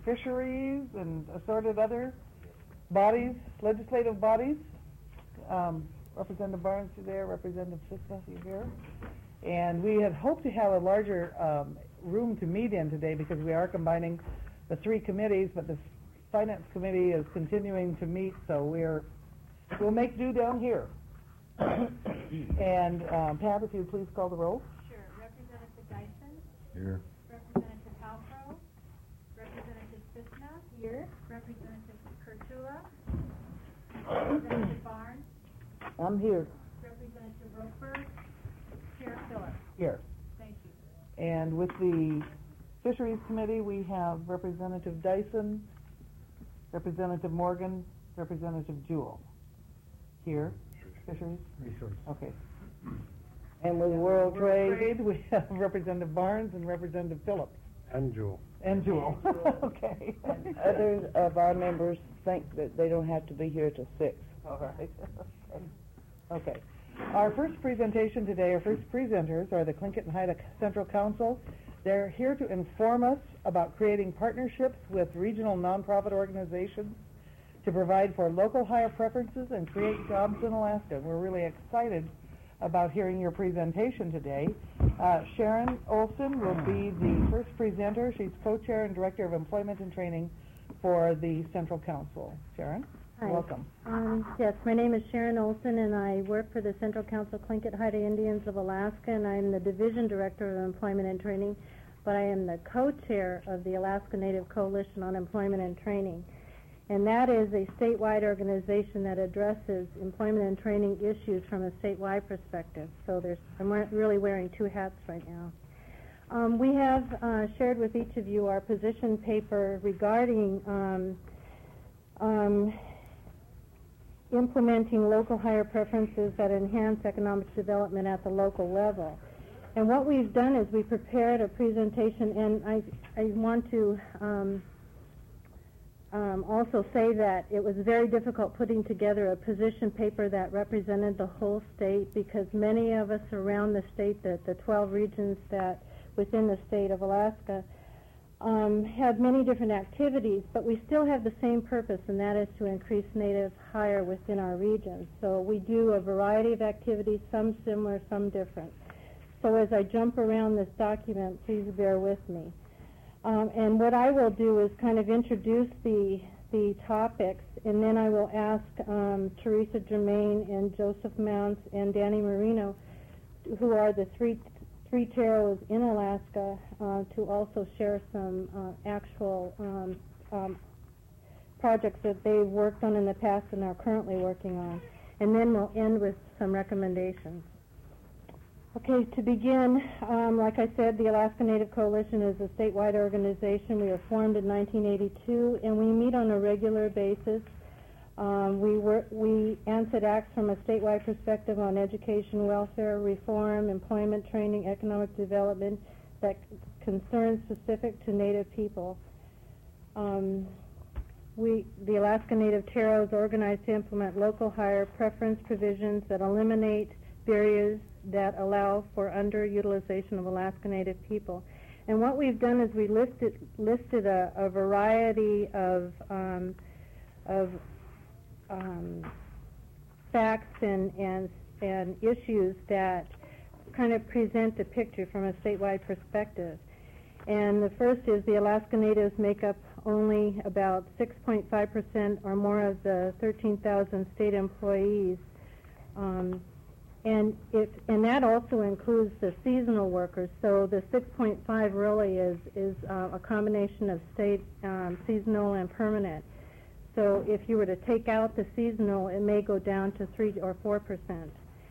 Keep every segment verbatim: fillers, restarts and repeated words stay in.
fisheries and assorted other bodies, legislative bodies. Um, Representative Barnes, you there? Representative Sisna, you here? And we had hoped to have a larger um, room to meet in today because we are combining the three committees, but the Finance Committee is continuing to meet, so we're we'll make do down here. And um, Pat, if you please call the roll. Sure. Representative Dyson. Here. Representative Halpro. Representative Sisna. Here. Representative Kurtula. Representative Barnes. I'm here. Representative Roper. Chair Phillips. Here. Thank you. And with the Fisheries Committee, we have Representative Dyson, Representative Morgan, Representative Jewell. Here. Fisheries? Resource. Okay. And with World, World Trade, we have Representative Barnes and Representative Phillips. And Jewel. And Jewell. Okay. Others of our members think that they don't have to be here till six. All right. Okay. Our first presentation today, our first presenters are the Tlingit and Haida Central Council. They're here to inform us about creating partnerships with regional nonprofit organizations to provide for local hire preferences and create jobs in Alaska. We're really excited about hearing your presentation today. Uh, Sharon Olson will be the first presenter. She's co-chair and director of employment and training for the Central Council. Sharon, Hi. welcome. Um, yes, my name is Sharon Olson, and I work for the Central Council Tlingit Haida Indians of Alaska, and I'm the division director of employment and training, but I am the co-chair of the Alaska Native Coalition on Employment and Training. And that is a statewide organization that addresses employment and training issues from a statewide perspective. So there's, I'm really wearing two hats right now. Um, we have uh, shared with each of you our position paper regarding um, um, implementing local hire preferences that enhance economic development at the local level. And what we've done is we prepared a presentation, and I, I want to um, Um, also say that it was very difficult putting together a position paper that represented the whole state, because many of us around the state, the, the twelve regions that within the state of Alaska, um, have many different activities, but we still have the same purpose, and that is to increase Native hire within our regions. So we do a variety of activities, some similar, some different. So as I jump around this document, please bear with me. Um, and what I will do is kind of introduce the the topics, and then I will ask um, Teresa Germain and Joseph Mounts and Danny Marino, who are the three three taros in Alaska, uh, to also share some uh, actual um, um, projects that they've worked on in the past and are currently working on. And then we'll end with some recommendations. Okay, to begin, um, like I said, the Alaska Native Coalition is a statewide organization. We were formed in nineteen eighty-two, and we meet on a regular basis. Um, we work, we ANSET acts from a statewide perspective on education, welfare, reform, employment training, economic development that concerns specific to Native people. Um, we, the Alaska Native Taro is organized to implement local hire preference provisions that eliminate barriers that allow for underutilization of Alaska Native people. And what we've done is we listed listed a, a variety of um, of um, facts and, and and issues that kind of present the picture from a statewide perspective. And the first is the Alaska Natives make up only about six point five percent or more of the thirteen thousand state employees. Um, And if, and that also includes the seasonal workers. So the six point five really is is uh, a combination of state, um, seasonal, and permanent. So if you were to take out the seasonal, it may go down to three or four percent.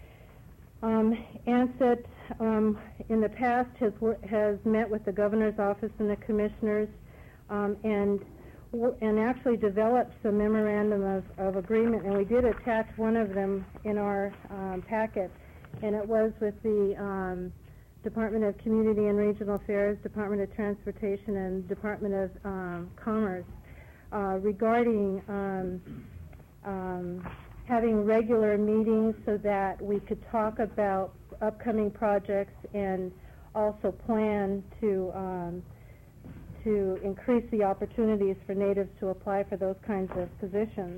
Um, ANSET um, in the past has has met with the governor's office and the commissioners, um, and and actually developed some memorandum of, of agreement, and we did attach one of them in our um, packet, and it was with the um, Department of Community and Regional Affairs, Department of Transportation, and Department of um, Commerce uh, regarding um, um, having regular meetings so that we could talk about upcoming projects and also plan to um, to increase the opportunities for natives to apply for those kinds of positions.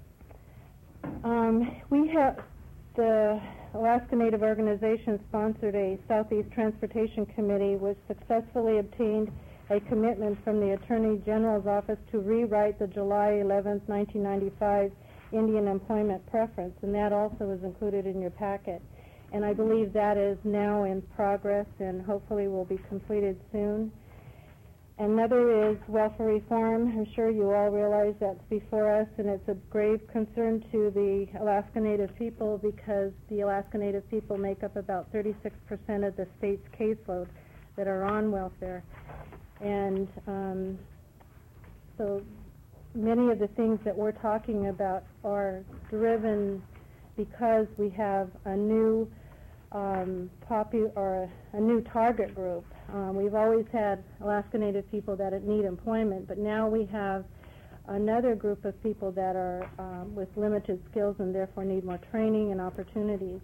Um, we have, the Alaska Native Organization sponsored a Southeast Transportation Committee which successfully obtained a commitment from the Attorney General's office to rewrite the July eleventh, nineteen ninety-five Indian employment preference, and that also is included in your packet. And I believe that is now in progress and hopefully will be completed soon. Another is welfare reform. I'm sure you all realize that's before us, and it's a grave concern to the Alaska Native people because the Alaska Native people make up about thirty-six percent of the state's caseload that are on welfare. And um, so many of the things that we're talking about are driven because we have a new um, popu- or a, a new target group. Um, we've always had Alaska Native people that need employment, but now we have another group of people that are um, with limited skills and therefore need more training and opportunities.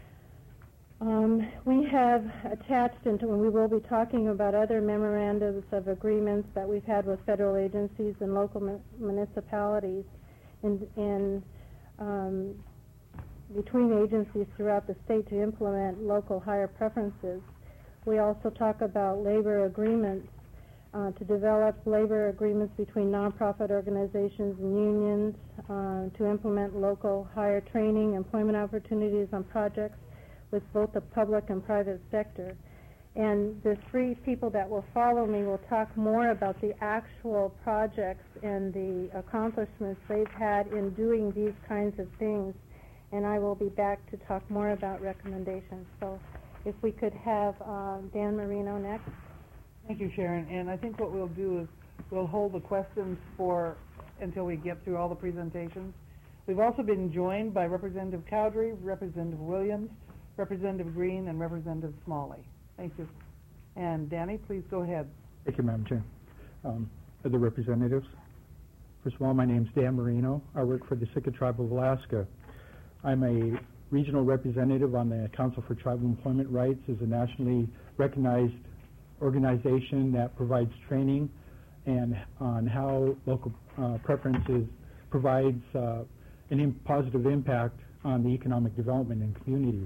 Um, we have attached into, and we will be talking about other memorandums of agreements that we've had with federal agencies and local mu- municipalities and, and um, between agencies throughout the state to implement local hire preferences. We also talk about labor agreements, uh, to develop labor agreements between nonprofit organizations and unions, uh, to implement local hire training, employment opportunities on projects with both the public and private sector. And the three people that will follow me will talk more about the actual projects and the accomplishments they've had in doing these kinds of things. And I will be back to talk more about recommendations. So if we could have uh, Dan Marino next. Thank you, Sharon. And I think what we'll do is we'll hold the questions for until we get through all the presentations. We've also been joined by Representative Cowdery, Representative Williams, Representative Green, and Representative Smalley. Thank you. And Danny, please go ahead. Thank you, Madam Chair. Um, the representatives, first of all, my name is Dan Marino. I work for the Sitka Tribe of Alaska. I'm a regional representative on the Council for Tribal Employment Rights. Is a nationally recognized organization that provides training and on how local uh, preferences provides uh, an im- positive impact on the economic development in communities.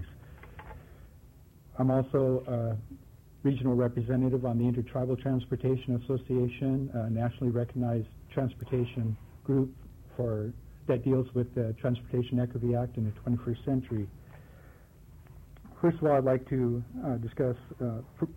I'm also a regional representative on the Intertribal Transportation Association, a nationally recognized transportation group for that deals with the Transportation Equity Act in the twenty-first century. First of all, I'd like to uh, discuss uh,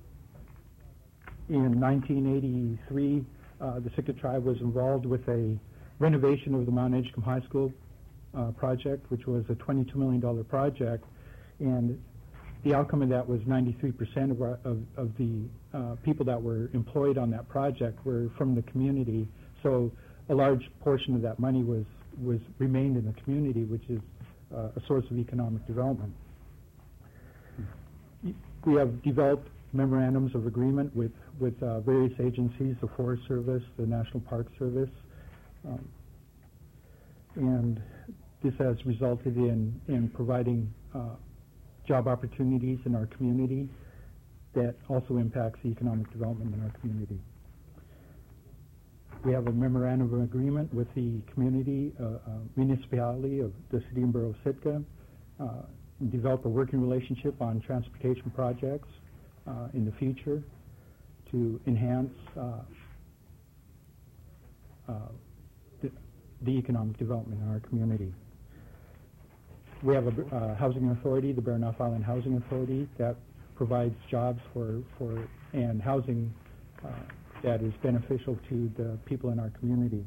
in nineteen eighty-three, uh, the Sitka Tribe was involved with a renovation of the Mount Edgecombe High School uh, project, which was a twenty-two million dollars project, and the outcome of that was ninety-three percent of, our, of, of the uh, people that were employed on that project were from the community. So a large portion of that money was, was remained in the community, which is uh, a source of economic development. We have developed memorandums of agreement with, with uh, various agencies, the Forest Service, the National Park Service, um, and this has resulted in, in providing uh, job opportunities in our community that also impacts the economic development in our community. We have a memorandum of agreement with the community uh, uh, municipality of the City and Borough of Sitka, uh, and develop a working relationship on transportation projects uh, in the future to enhance uh, uh, the, the economic development in our community. We have a uh, housing authority, the Baranof Island Housing Authority, that provides jobs for, for and housing uh, that is beneficial to the people in our community.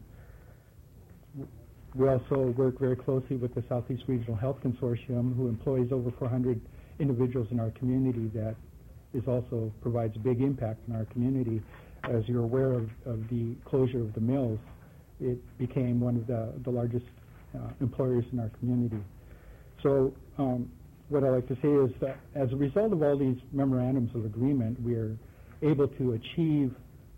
We also work very closely with the Southeast Regional Health Consortium, who employs over four hundred individuals in our community that is also provides a big impact in our community. As you're aware of, of the closure of the mills, it became one of the, the largest uh, employers in our community. So um, what I like to say is that as a result of all these memorandums of agreement, we are able to achieve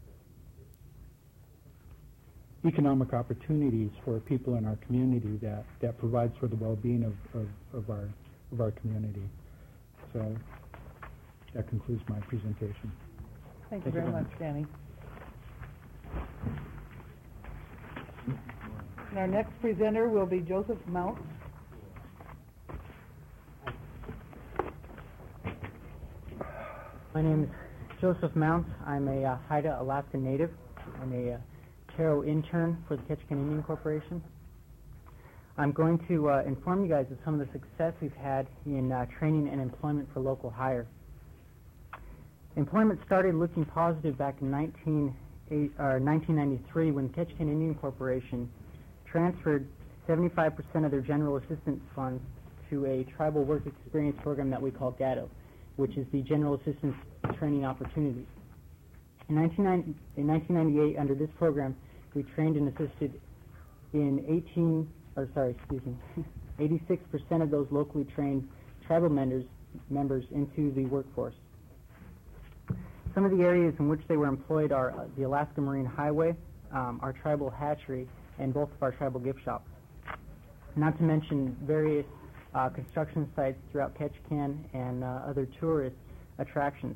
economic opportunities for people in our community that, that provides for the well-being of, of, of, our, of our community. So that concludes my presentation. Thank you very much, Danny. And our next presenter will be Joseph Mounts. My name is Joseph Mounts. I'm a uh, Haida, Alaska native. I'm a uh, Taro intern for the Ketchikan Indian Corporation. I'm going to uh, inform you guys of some of the success we've had in uh, training and employment for local hire. Employment started looking positive back in nineteen ninety-three when the Ketchikan Indian Corporation transferred seventy-five percent of their general assistance funds to a tribal work experience program that we call GATO, which is the General Assistance Training Opportunities. In nineteen ninety-eight, under this program, we trained and assisted in eighteen, or sorry, excuse me, eighty-six percent of those locally trained tribal members members into the workforce. Some of the areas in which they were employed are uh, the Alaska Marine Highway, um, our tribal hatchery, and both of our tribal gift shops. Not to mention various uh, construction sites throughout Ketchikan and uh, other tourist attractions.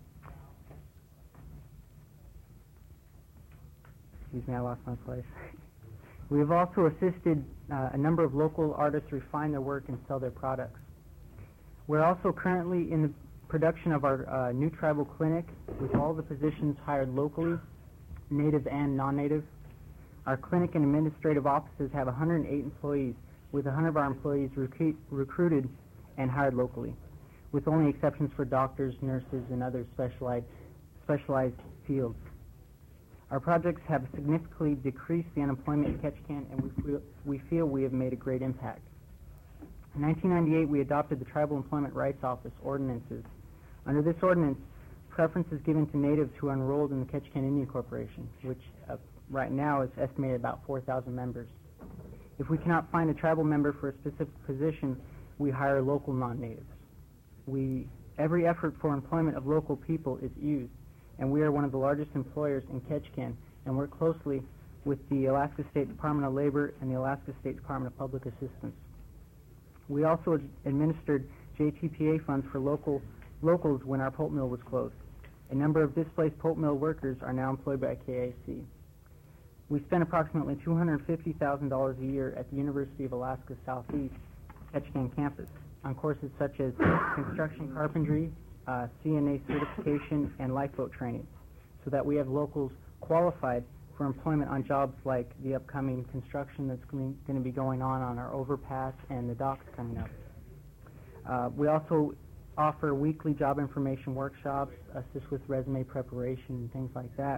Excuse me, I lost my place. We have also assisted uh, a number of local artists refine their work and sell their products. We're also currently in the production of our uh, new tribal clinic with all the positions hired locally, native and non-native. Our clinic and administrative offices have one hundred eight employees, with one hundred of our employees recruit, recruited and hired locally, with only exceptions for doctors, nurses, and other specialized, specialized fields. Our projects have significantly decreased the unemployment in Ketchikan, and we feel, we feel we have made a great impact. In nineteen ninety-eight, we adopted the Tribal Employment Rights Office ordinances. Under this ordinance, preference is given to natives who are enrolled in the Ketchikan Indian Corporation, which uh, right now is estimated about four thousand members. If we cannot find a tribal member for a specific position, we hire local non-natives. We, every effort for employment of local people is used, and we are one of the largest employers in Ketchikan and work closely with the Alaska State Department of Labor and the Alaska State Department of Public Assistance. We also ad- administered J T P A funds for local locals when our pulp mill was closed. A number of displaced pulp mill workers are now employed by K A C. We spend approximately two hundred fifty thousand dollars a year at the University of Alaska Southeast Ketchikan campus on courses such as construction carpentry, uh, C N A certification, and lifeboat training, so that we have locals qualified for employment on jobs like the upcoming construction that's going to be going on on our overpass and the docks coming up. Uh, we also offer weekly job information workshops, assist with resume preparation and things like that.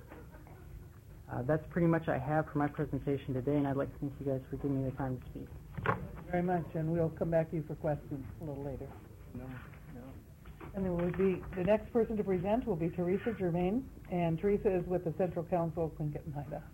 Uh, that's pretty much I have for my presentation today, and I'd like to thank you guys for giving me the time to speak. Thank you very much, and we'll come back to you for questions a little later. No, no. And then we'll be, the next person to present will be Teresa Germain, and Teresa is with the Central Council of Tlingit and Haida.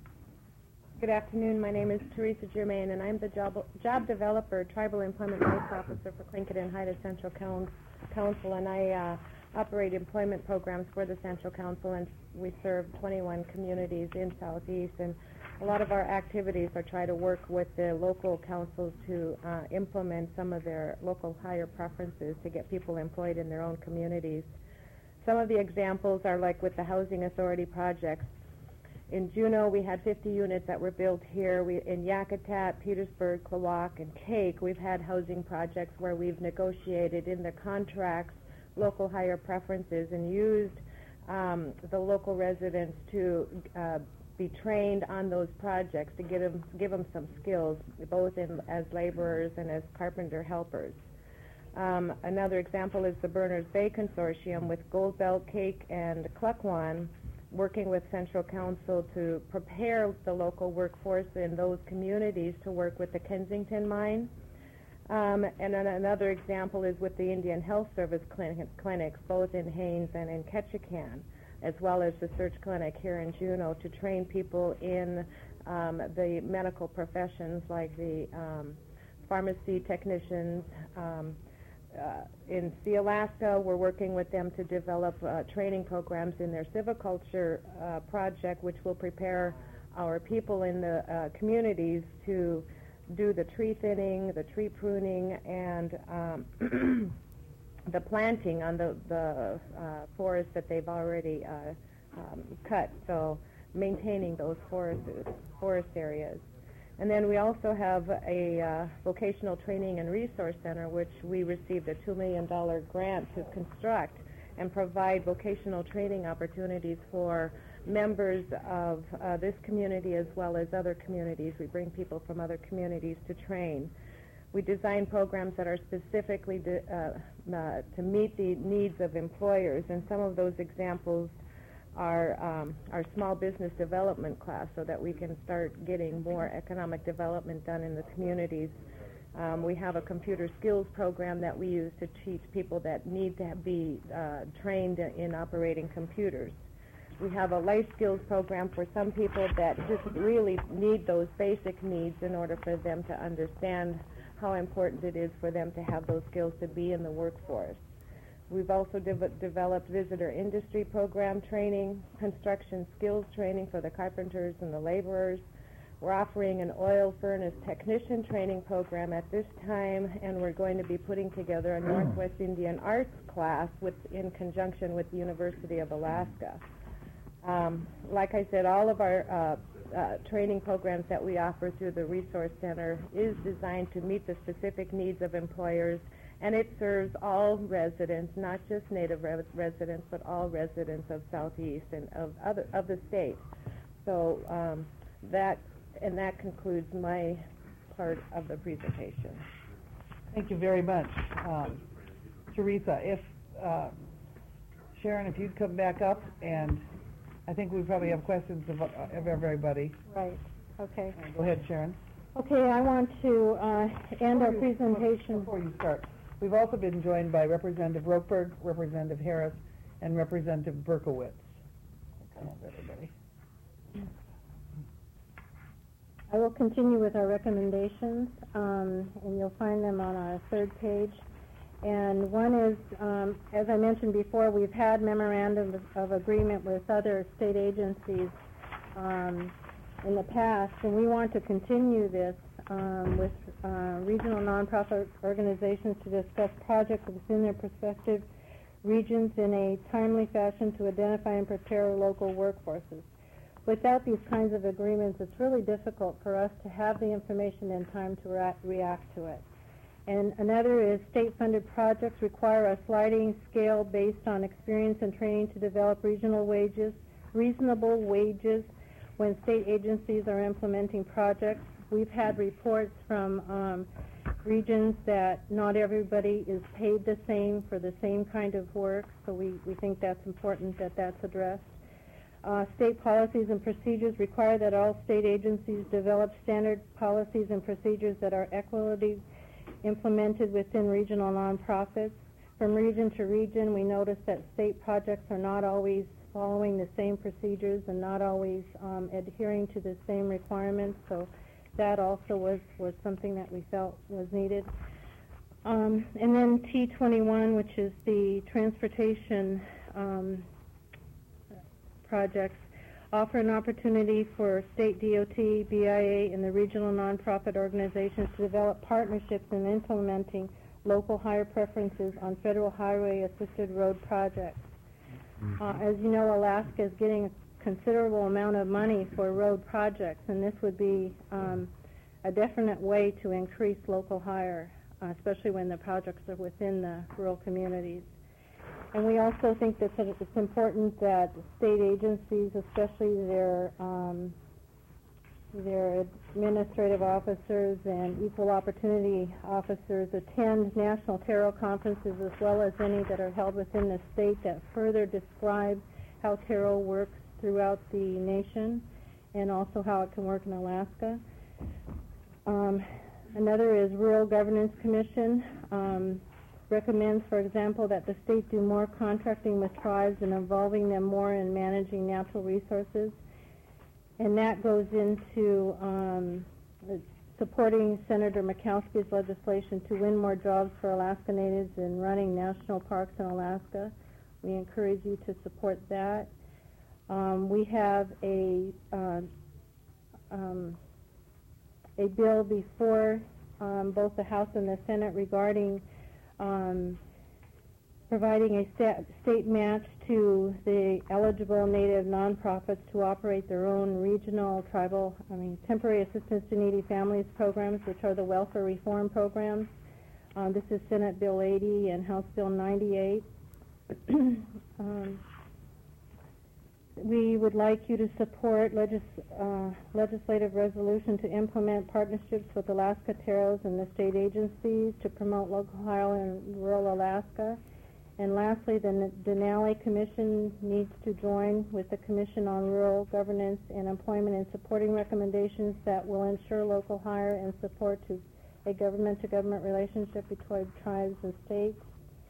Good afternoon. My name is Teresa Germain, and I'm the job, job developer, Tribal Employment Rights Officer for Tlingit and Haida Central Council, and I uh, operate employment programs for the Central Council, and we serve twenty-one communities in Southeast, and a lot of our activities are try to work with the local councils to uh, implement some of their local hire preferences to get people employed in their own communities. Some of the examples are like with the Housing Authority projects. In Juneau, we had fifty units that were built here. We, in Yakutat, Petersburg, Klawock, and Cake, we've had housing projects where we've negotiated in the contracts local hire preferences and used um, the local residents to uh, be trained on those projects to get them, give them some skills, both in, as laborers and as carpenter helpers. Um, another example is the Berners Bay Consortium with Gold Belt, Cake, and Klukwan, working with Central Council to prepare the local workforce in those communities to work with the Kensington mine. Um, and then another example is with the Indian Health Service clinic, clinics, both in Haines and in Ketchikan, as well as the Search Clinic here in Juneau, to train people in um, the medical professions like the um, pharmacy technicians. Um, uh, in Sea Alaska, we're working with them to develop uh, training programs in their civiculture uh, project, which will prepare our people in the uh, communities to do the tree thinning, the tree pruning, and um, the planting on the, the uh, forests that they've already uh, um, cut, so maintaining those forest, forest areas. And then we also have a uh, vocational training and resource center, which we received a two million dollar grant to construct and provide vocational training opportunities for members of uh, this community as well as other communities. We bring people from other communities to train. We design programs that are specifically de- uh, uh, to meet the needs of employers, and some of those examples are um, our small business development class, so that we can start getting more economic development done in the communities. Um, we have a computer skills program that we use to teach people that need to be uh, trained in operating computers. We have a life skills program for some people that just really need those basic needs in order for them to understand how important it is for them to have those skills to be in the workforce. We've also de- developed visitor industry program training, construction skills training for the carpenters and the laborers. We're offering an oil furnace technician training program at this time, and we're going to be putting together a Northwest Indian Arts class with, in conjunction with the University of Alaska. Um, like I said, all of our uh, uh, training programs that we offer through the Resource Center is designed to meet the specific needs of employers, and it serves all residents, not just Native re- residents, but all residents of Southeast and of other of the state. So um, that and that concludes my part of the presentation. Thank you very much. Um, Teresa, if, uh, Sharon, if you'd come back up, and I think we probably have questions of, of everybody. Right, okay. Go ahead, Sharon. Okay, I want to uh, end our Before you- presentation. Before you start, we've also been joined by Representative Rokeberg, Representative Harris, and Representative Berkowitz. Come on, everybody. I will continue with our recommendations, um, and you'll find them on our third page. And one is, um, as I mentioned before, we've had memorandum of, of agreement with other state agencies um, in the past, and we want to continue this um, with uh, regional nonprofit organizations to discuss projects within their prospective regions in a timely fashion to identify and prepare local workforces. Without these kinds of agreements, it's really difficult for us to have the information in time to re- react to it. And another is state-funded projects require a sliding scale based on experience and training to develop regional wages, reasonable wages when state agencies are implementing projects. We've had reports from um, regions that not everybody is paid the same for the same kind of work, so we, we think that's important that that's addressed. Uh, state policies and procedures require that all state agencies develop standard policies and procedures that are equitably implemented within regional nonprofits. From region to region, we notice that state projects are not always following the same procedures and not always um, adhering to the same requirements, so that also was, was something that we felt was needed. Um, and then T twenty-one, which is the transportation um, projects, offer an opportunity for state D O T, B I A, and the regional nonprofit organizations to develop partnerships in implementing local hire preferences on federal highway-assisted road projects. Mm-hmm. Uh, as you know, Alaska is getting a considerable amount of money for road projects, and this would be um, a definite way to increase local hire, uh, especially when the projects are within the rural communities. And we also think that it's important that state agencies, especially their um, their administrative officers and equal opportunity officers, attend national Tarot conferences as well as any that are held within the state that further describe how Tarot works throughout the nation and also how it can work in Alaska. Um, another is Rural Governance Commission. Um, recommends, for example, that the state do more contracting with tribes and involving them more in managing natural resources. And that goes into um, supporting Senator Murkowski's legislation to win more jobs for Alaska Natives and running national parks in Alaska. We encourage you to support that. Um, we have a uh, um, a bill before um, both the House and the Senate regarding Um, providing a sta- state match to the eligible Native nonprofits to operate their own regional, tribal, I mean, temporary assistance to needy families programs, which are the welfare reform programs. Um, this is Senate Bill eighty and House Bill ninety-eight. um, we would like you to support legis uh, legislative resolution to implement partnerships with Alaska Teros and the state agencies to promote local hire in rural Alaska. And lastly, the Denali Commission needs to join with the Commission on Rural Governance and Employment in supporting recommendations that will ensure local hire and support to a government-to-government relationship between tribes and states.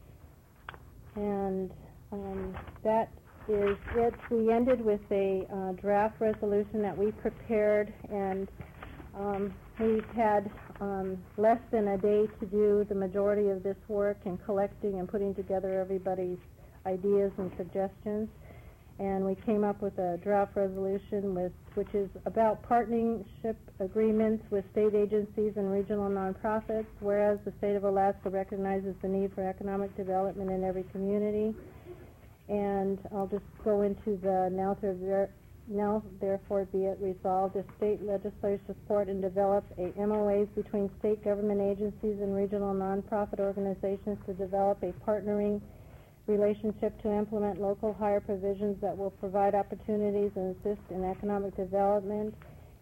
And um, that is it. We ended with a uh, draft resolution that we prepared, and um, we've had um, less than a day to do the majority of this work in collecting and putting together everybody's ideas and suggestions. And we came up with a draft resolution with, which is about partnership agreements with state agencies and regional nonprofits, whereas the state of Alaska recognizes the need for economic development in every community. And I'll just go into the now, there, now therefore be it resolved, the state legislature support and develop a M O As between state government agencies and regional nonprofit organizations to develop a partnering relationship to implement local hire provisions that will provide opportunities and assist in economic development.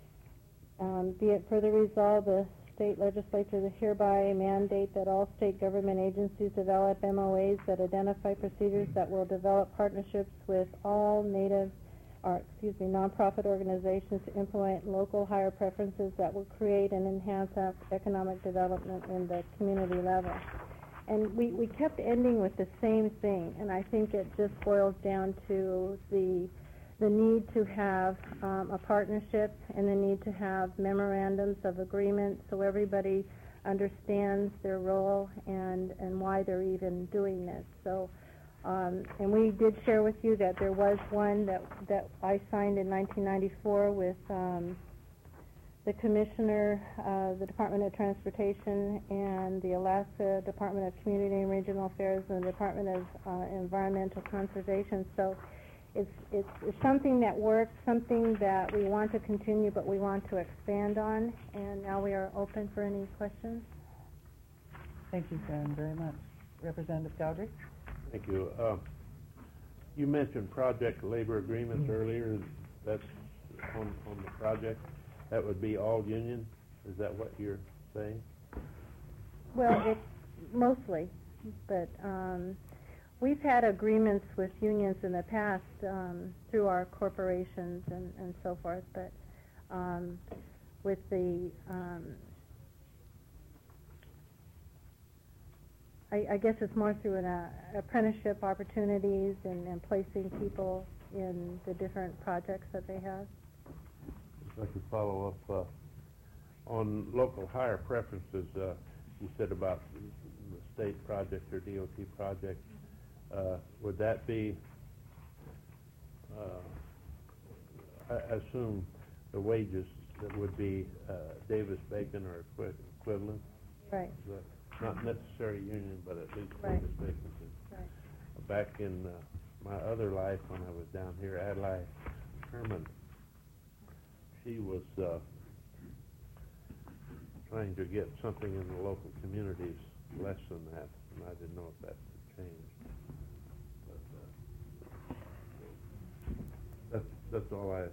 Um, be it further resolved, the state legislature hereby mandate that all state government agencies develop M O As that identify procedures that will develop partnerships with all Native, or excuse me, nonprofit organizations to implement local hire preferences that will create and enhance economic development in the community level. And we, we kept ending with the same thing, and I think it just boils down to the the need to have um, a partnership and the need to have memorandums of agreement so everybody understands their role and, and why they're even doing this. So, um, and we did share with you that there was one that, that I signed in nineteen ninety-four with um, the Commissioner, uh, the Department of Transportation, and the Alaska Department of Community and Regional Affairs, and the Department of uh, Environmental Conservation. So it's, it's, it's something that works, something that we want to continue, but we want to expand on. And now we are open for any questions. Thank you, Karen, very much. Representative Gowdry? Thank you. Uh, you mentioned project labor agreements earlier. That's on, on the project. That would be all union? Is that what you're saying? Well, it's mostly, but um, we've had agreements with unions in the past um, through our corporations and, and so forth, but um, with the, um, I, I guess it's more through an uh, apprenticeship opportunities and, and placing people in the different projects that they have. If I could follow up uh, on local hire preferences, uh, you said about the state project or D O T project. Uh, would that be, uh, I assume the wages that would be uh, Davis-Bacon or equi equivalent? Right. Is that not necessarily union, but at least Right. Davis-Bacon. Right. Back in uh, my other life when I was down here, Adlai Herman, she was uh, trying to get something in the local communities less than that, and I didn't know if that had changed. But uh, that's, that's all I... Uh,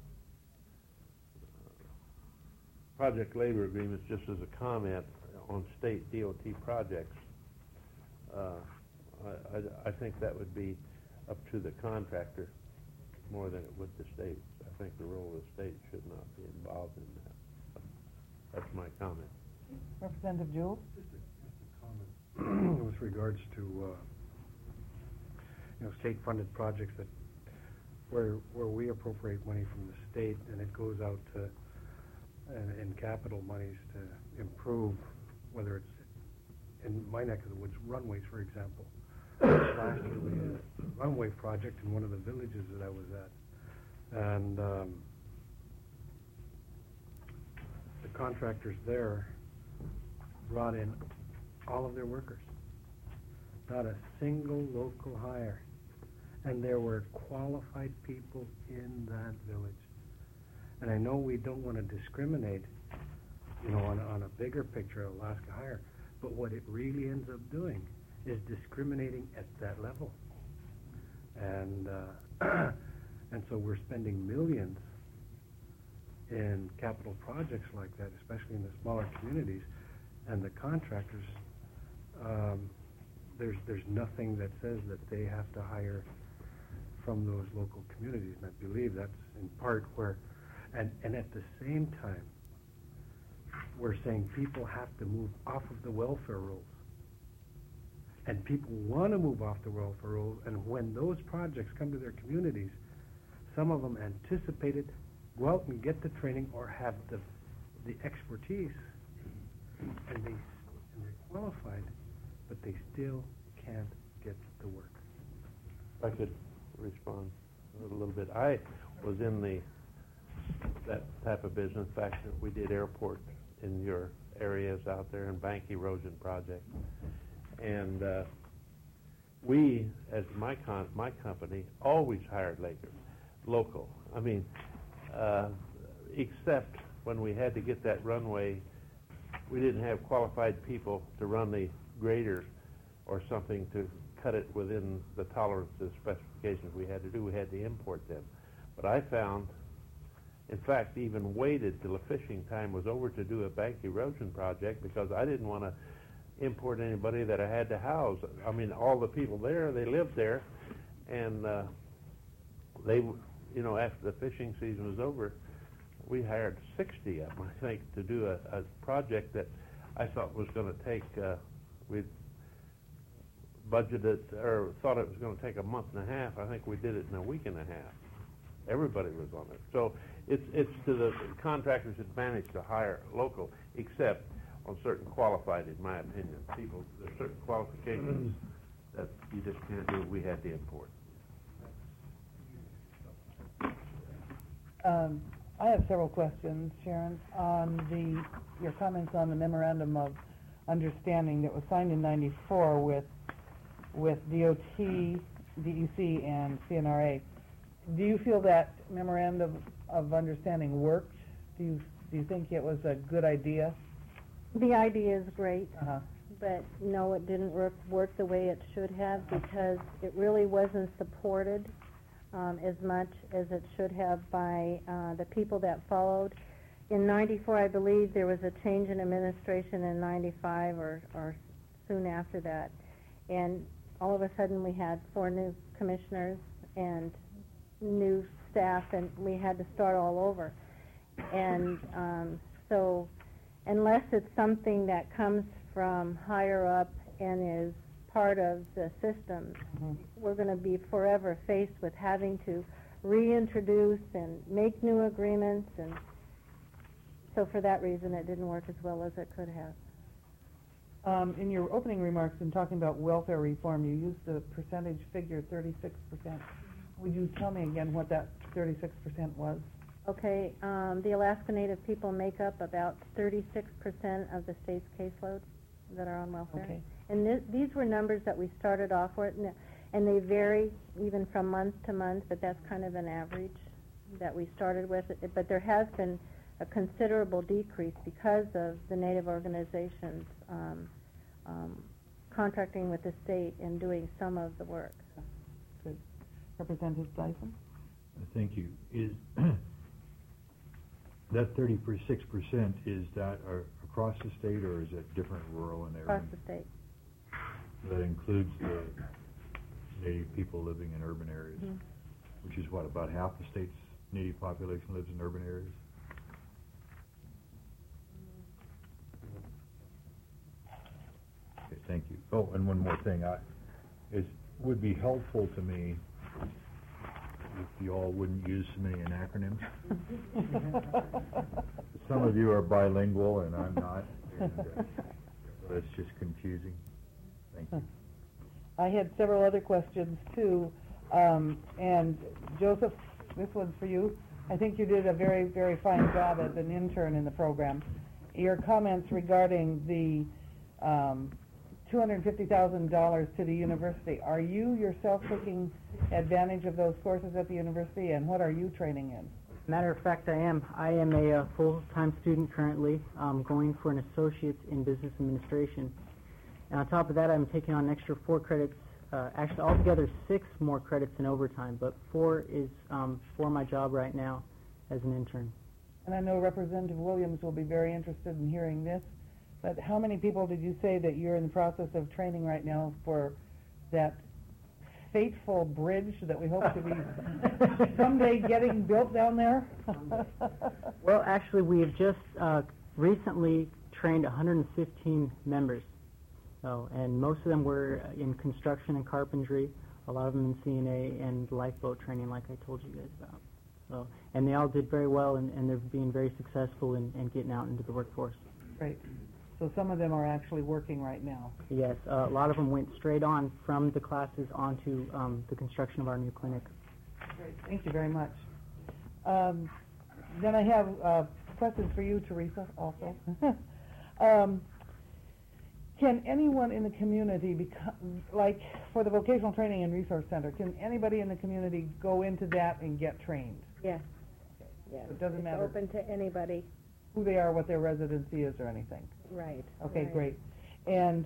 project labor agreements, just as a comment on state D O T projects, uh, I, I, I think that would be up to the contractor more than it would the state. I think the role of the state should not be involved in that. That's my comment. Representative Jewell? Just a, just a comment with regards to uh, you know, state-funded projects that where where we appropriate money from the state and it goes out to in, in capital monies to improve, whether it's in my neck of the woods, runways, for example. Last year we had a runway project in one of the villages that I was at, and um, the contractors there brought in all of their workers not a single local hire. And there were qualified people in that village. And I know we don't want to discriminate, you know, on, on a bigger picture of Alaska Hire, but what it really ends up doing is discriminating at that level. And uh, and so we're spending millions in capital projects like that, especially in the smaller communities, and the contractors, um, there's there's nothing that says that they have to hire from those local communities, and I believe that's in part where, and, and at the same time, we're saying people have to move off of the welfare rolls. And people want to move off the welfare rolls, and when those projects come to their communities, some of them anticipated, go out and get the training or have the the expertise, and they and they're qualified, but they still can't get the work. If I could respond a little bit. I was in the that type of business. In fact, we did airport in your areas out there and bank erosion project, and uh, we, as my con my company, always hired labor, local. I mean, uh, except when we had to get that runway, we didn't have qualified people to run the graders or something to cut it within the tolerances specifications we had to do. We had to import them. But I found, in fact, even waited till the fishing time was over to do a bank erosion project because I didn't want to import anybody that I had to house. I mean, all the people there, they lived there, and uh, they, you know, after the fishing season was over, we hired sixty of them, I think, to do a, a project that I thought was going to take, uh, we'd budgeted, or thought it was going to take a month and a half. I think we did it in a week and a half. Everybody was on it. So it's it's to the contractor's advantage to hire local, except on certain qualified, in my opinion, people. There's certain qualifications that you just can't do. We had to import. Um, I have several questions, Sharon, on the your comments on the memorandum of understanding that was signed in ninety-four with with D O T, D E C, and C N R A. Do you feel that memorandum of understanding worked? Do you do you think it was a good idea? The idea is great, Uh-huh. but no, it didn't work, work the way it should have because it really wasn't supported um, as much as it should have by uh, the people that followed. In ninety-four, I believe there was a change in administration in ninety-five or, or soon after that. And all of a sudden we had four new commissioners and new staff, and we had to start all over. And um, so unless it's something that comes from higher up and is part of the system, Mhm. we're going to be forever faced with having to reintroduce and make new agreements. And so for that reason, it didn't work as well as it could have. Um, in your opening remarks in talking about welfare reform, you used the percentage figure thirty-six percent. Would you tell me again what that thirty-six percent was? Okay, um, the Alaska Native people make up about thirty-six percent of the state's caseload that are on welfare. Okay. And th these were numbers that we started off with, and, and they vary even from month to month, but that's kind of an average that we started with. But there has been a considerable decrease because of the Native organizations um, um, contracting with the state and doing some of the work. Good. Representative Dyson? Thank you. Is that thirty-six percent, is that uh, across the state, or is it different rural and urban? Across the state. That includes the Native people living in urban areas, Mm-hmm. which is what, about half the state's Native population lives in urban areas? Okay, thank you. Oh, and one more thing. I, it would be helpful to me if you all wouldn't use so many acronyms. Some of you are bilingual and I'm not, and uh, that's just confusing. Thank you. I had several other questions too, um, and Joseph, this one's for you. I think you did a very, very fine job as an intern in the program. Your comments regarding the um, two hundred fifty thousand dollars to the university. Are you yourself taking advantage of those courses at the university, and what are you training in? Matter of fact, I am. I am a uh, full-time student currently, um, going for an associate's in business administration. And on top of that, I'm taking on an extra four credits, uh, actually altogether six more credits in overtime, but four is um, for my job right now as an intern. And I know Representative Williams will be very interested in hearing this, but how many people did you say that you're in the process of training right now for that fateful bridge that we hope to be someday getting built down there? Well, actually, we have just uh, recently trained one hundred fifteen members. So, and most of them were in construction and carpentry, a lot of them in C N A and lifeboat training, like I told you guys about. So, and they all did very well, and, and they're being very successful in, in getting out into the workforce. Great. So some of them are actually working right now. Yes, uh, a lot of them went straight on from the classes onto um, the construction of our new clinic. Great. Thank you very much. Um, then I have uh, questions for you, Teresa, also. um, can anyone in the community, become, like for the Vocational Training and Resource Center, can anybody in the community go into that and get trained? Yes. Yes. It doesn't it's matter open to anybody. who they are, what their residency is, or anything. Right. Okay, right. great. And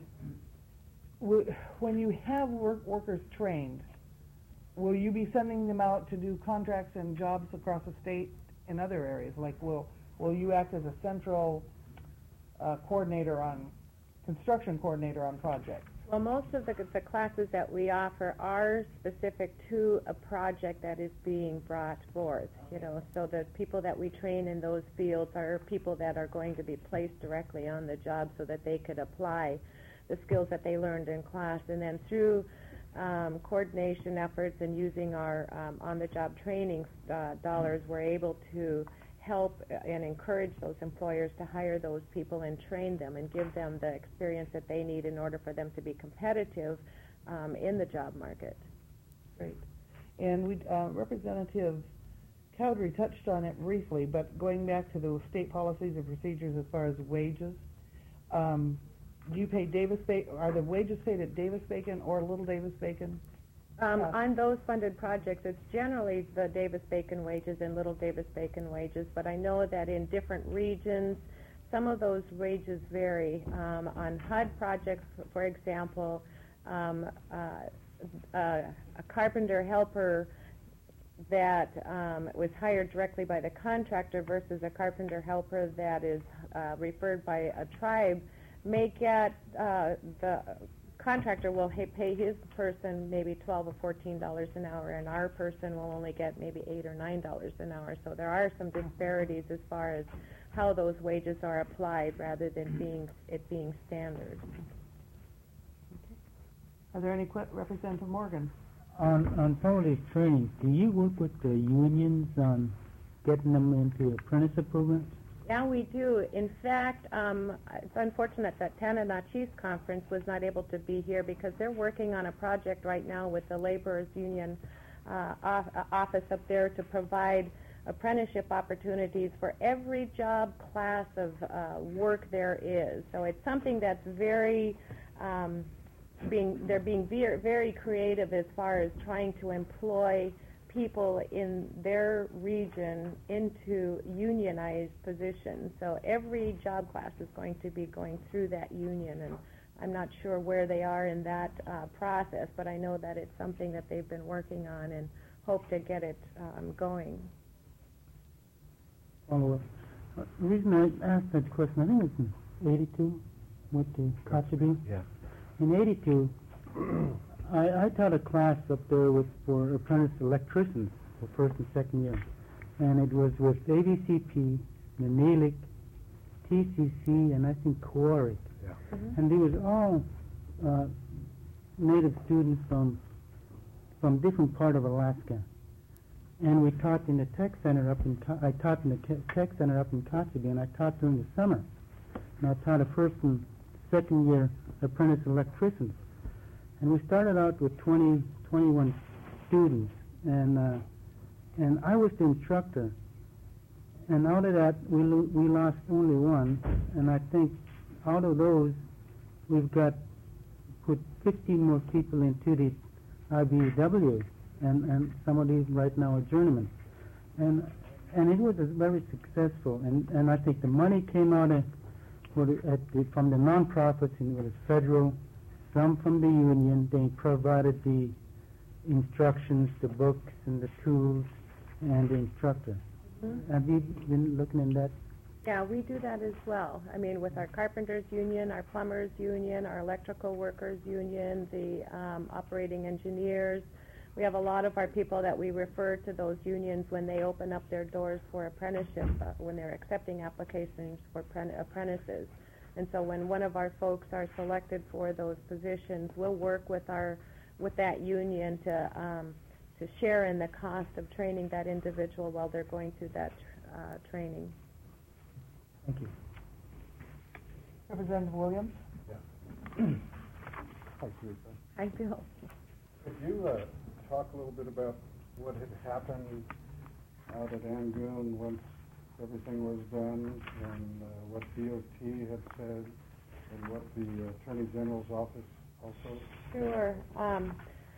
w when you have work workers trained, will you be sending them out to do contracts and jobs across the state in other areas? Like, will will you act as a central uh, coordinator on, construction coordinator on projects? Well, most of the, the classes that we offer are specific to a project that is being brought forth, you know, so the people that we train in those fields are people that are going to be placed directly on the job so that they could apply the skills that they learned in class. And then through um, coordination efforts and using our um, on-the-job training uh, dollars, we're able to help and encourage those employers to hire those people and train them and give them the experience that they need in order for them to be competitive um, in the job market. Great. And we, uh, Representative Cowdery touched on it briefly, but going back to the state policies and procedures as far as wages, um, do you pay Davis-Bacon, are the wages paid at Davis-Bacon or Little Davis-Bacon? Um, Uh, on those funded projects, it's generally the Davis-Bacon wages and Little Davis-Bacon wages, but I know that in different regions, some of those wages vary. Um, on H U D projects, for example, um, uh, uh, a carpenter helper that um, was hired directly by the contractor versus a carpenter helper that is uh, referred by a tribe may get uh, the contractor will pay his person maybe twelve or fourteen dollars an hour, and our person will only get maybe eight or nine dollars an hour. So there are some disparities as far as how those wages are applied, rather than being it being standard. Okay. Are there any questions, Representative Morgan? On on some of these trainings, do you work with the unions on getting them into apprenticeship programs? Yeah, we do. In fact, um, it's unfortunate that Tanana Chiefs Conference was not able to be here because they're working on a project right now with the Laborers Union uh, off, uh, office up there to provide apprenticeship opportunities for every job class of uh, work there is. So it's something that's very, um, being they're being very, very creative as far as trying to employ people in their region into unionized positions. So every job class is going to be going through that union, and I'm not sure where they are in that uh, process, but I know that it's something that they've been working on and hope to get it um, going. Follow up. Uh, the reason I asked that question, I think it's in eighty-two with the Kotzebue. Yeah. In eighty-two, I, I taught a class up there with for apprentice electricians for first and second year, and it was with A B C P, Nanilik, T C C, and I think Cooric. Yeah. Mm-hmm. And they was all uh, native students from from different part of Alaska. And we taught in the tech center up in Co I taught in the Ke- tech center up in Kotzebue, and I taught during the summer. And I taught a first and second year apprentice electricians. And we started out with twenty, twenty-one students, and uh, and I was the instructor. And out of that, we lo we lost only one, and I think out of those, we've got put fifteen more people into the I B E W, and, and some of these right now are journeymen. And and it was a very successful, and, and I think the money came out of, for the, at the, from the nonprofits, and it was federal, some from the union. They provided the instructions, the books, and the tools, and the instructor. Mm-hmm. Have you been looking in that? Yeah, we do that as well. I mean, with our carpenters union, our plumbers union, our electrical workers union, the um, operating engineers. We have a lot of our people that we refer to those unions when they open up their doors for apprenticeship, uh, when they're accepting applications for appren- apprentices. And so when one of our folks are selected for those positions, we'll work with our with that union to um, to share in the cost of training that individual while they're going through that uh, training. Thank you. Representative Williams? Yeah. Hi, Teresa. Hi, Bill. Could you uh, talk a little bit about what had happened out at Angoon once everything was done, and uh, what D O T had said, and what the Attorney General's office also? Sure. Um,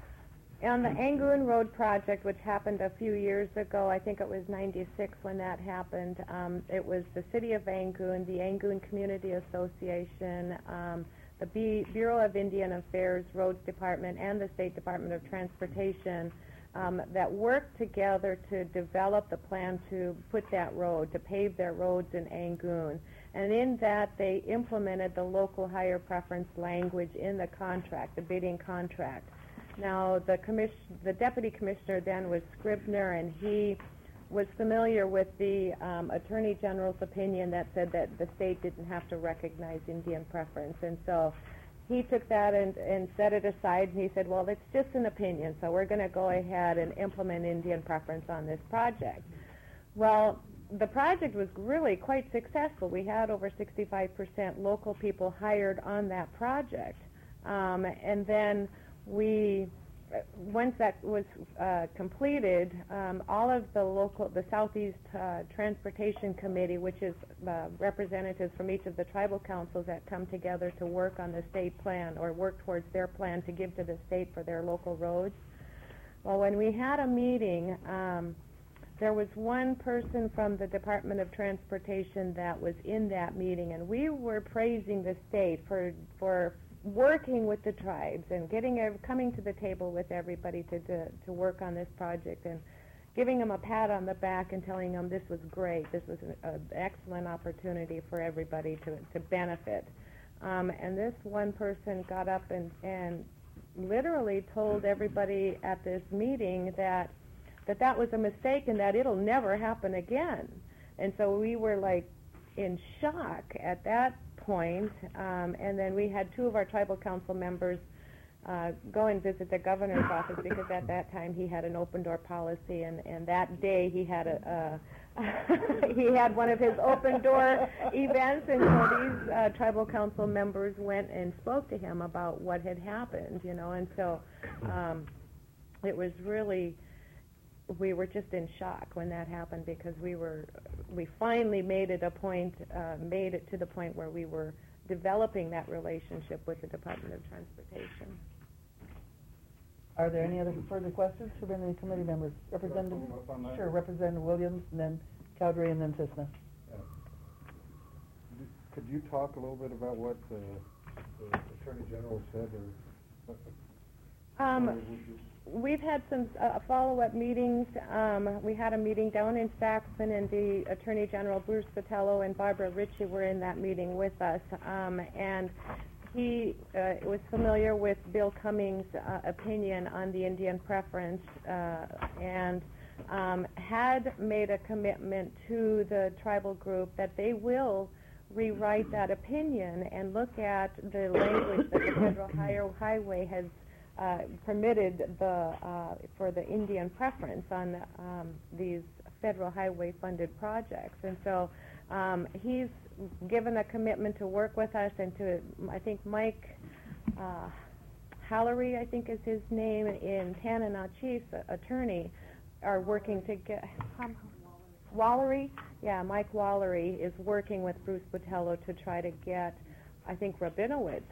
on the Angoon Road project, which happened a few years ago, I think it was ninety-six when that happened, um, it was the City of Angoon, the Angoon Community Association, um, the B- Bureau of Indian Affairs, Roads Department, and the State Department of Transportation um, that worked together to develop the plan to put that road, to pave their roads in Angoon. And in that, they implemented the local higher preference language in the contract, the bidding contract. Now, the, commission, the deputy commissioner then was Scribner, and he was familiar with the um, Attorney General's opinion that said that the state didn't have to recognize Indian preference. And so he took that and, and set it aside, and he said, well, it's just an opinion, so we're going to go ahead and implement Indian preference on this project. Well, the project was really quite successful. We had over sixty-five percent local people hired on that project. Um, and then we, once that was uh, completed, um, all of the local, the Southeast uh, Transportation Committee, which is uh, representatives from each of the tribal councils that come together to work on the state plan or work towards their plan to give to the state for their local roads. Well, when we had a meeting, um, there was one person from the Department of Transportation that was in that meeting, and we were praising the state for for working with the tribes and getting coming to the table with everybody to, to to work on this project and giving them a pat on the back and telling them this was great, this was an, an excellent opportunity for everybody to to benefit. Um, and this one person got up and and literally told everybody at this meeting that that that was a mistake and that it'll never happen again. And so we were like in shock at that point. Um, and then we had two of our tribal council members uh, go and visit the governor's office because at that time he had an open door policy, and, and that day he had a, a he had one of his open door events, and so these uh, tribal council members went and spoke to him about what had happened, you know, and so um, it was really, we were just in shock when that happened because we were, we finally made it a point, uh, made it to the point where we were developing that relationship with the Department of Transportation. Are there any other further questions from any committee members? Representative, sure, Representative Williams, and then Cowdery, and then Cisna. Yeah. Could you talk a little bit about what the, the Attorney General said, or? Um, or We've had some uh, follow-up meetings. Um, we had a meeting down in Saxon, and the Attorney General, Bruce Botello, and Barbara Ritchie were in that meeting with us. Um, and he uh, was familiar with Bill Cummings' uh, opinion on the Indian preference uh, and um, had made a commitment to the tribal group that they will rewrite that opinion and look at the language that the Federal Higher Highway has Uh, permitted the uh, for the Indian preference on um, these federal highway funded projects. And so um, he's given a commitment to work with us, and to, I think Mike uh, Hallery, I think is his name, in Tanana Chief's attorney, are working to get um, Wallery, yeah, Mike Wallery is working with Bruce Botello to try to get, I think, Rabinowitz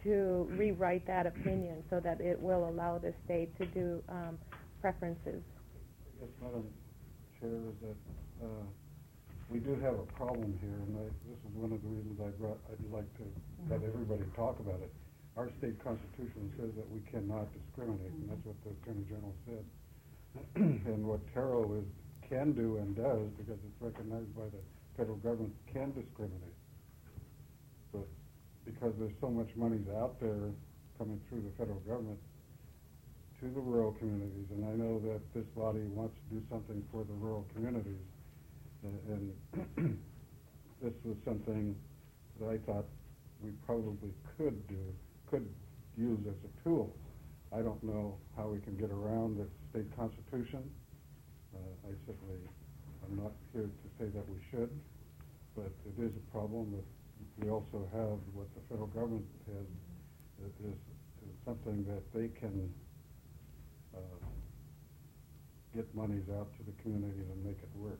to rewrite that opinion so that it will allow the state to do um, preferences. Yes, Madam Chair, is that uh, we do have a problem here, and I, this is one of the reasons I brought, I'd like to let everybody talk about it. Our state constitution says that we cannot discriminate, and that's what the Attorney General said. And what Taro is, can do and does, because it's recognized by the federal government, can discriminate. But because there's so much money out there coming through the federal government to the rural communities, and I know that this body wants to do something for the rural communities, uh, and this was something that I thought we probably could do, could use as a tool. I don't know how we can get around the state constitution. Uh, I certainly, I'm not here to say that we should, but it is a problem that we also have what the federal government has, is, is something that they can uh, get monies out to the community and make it work.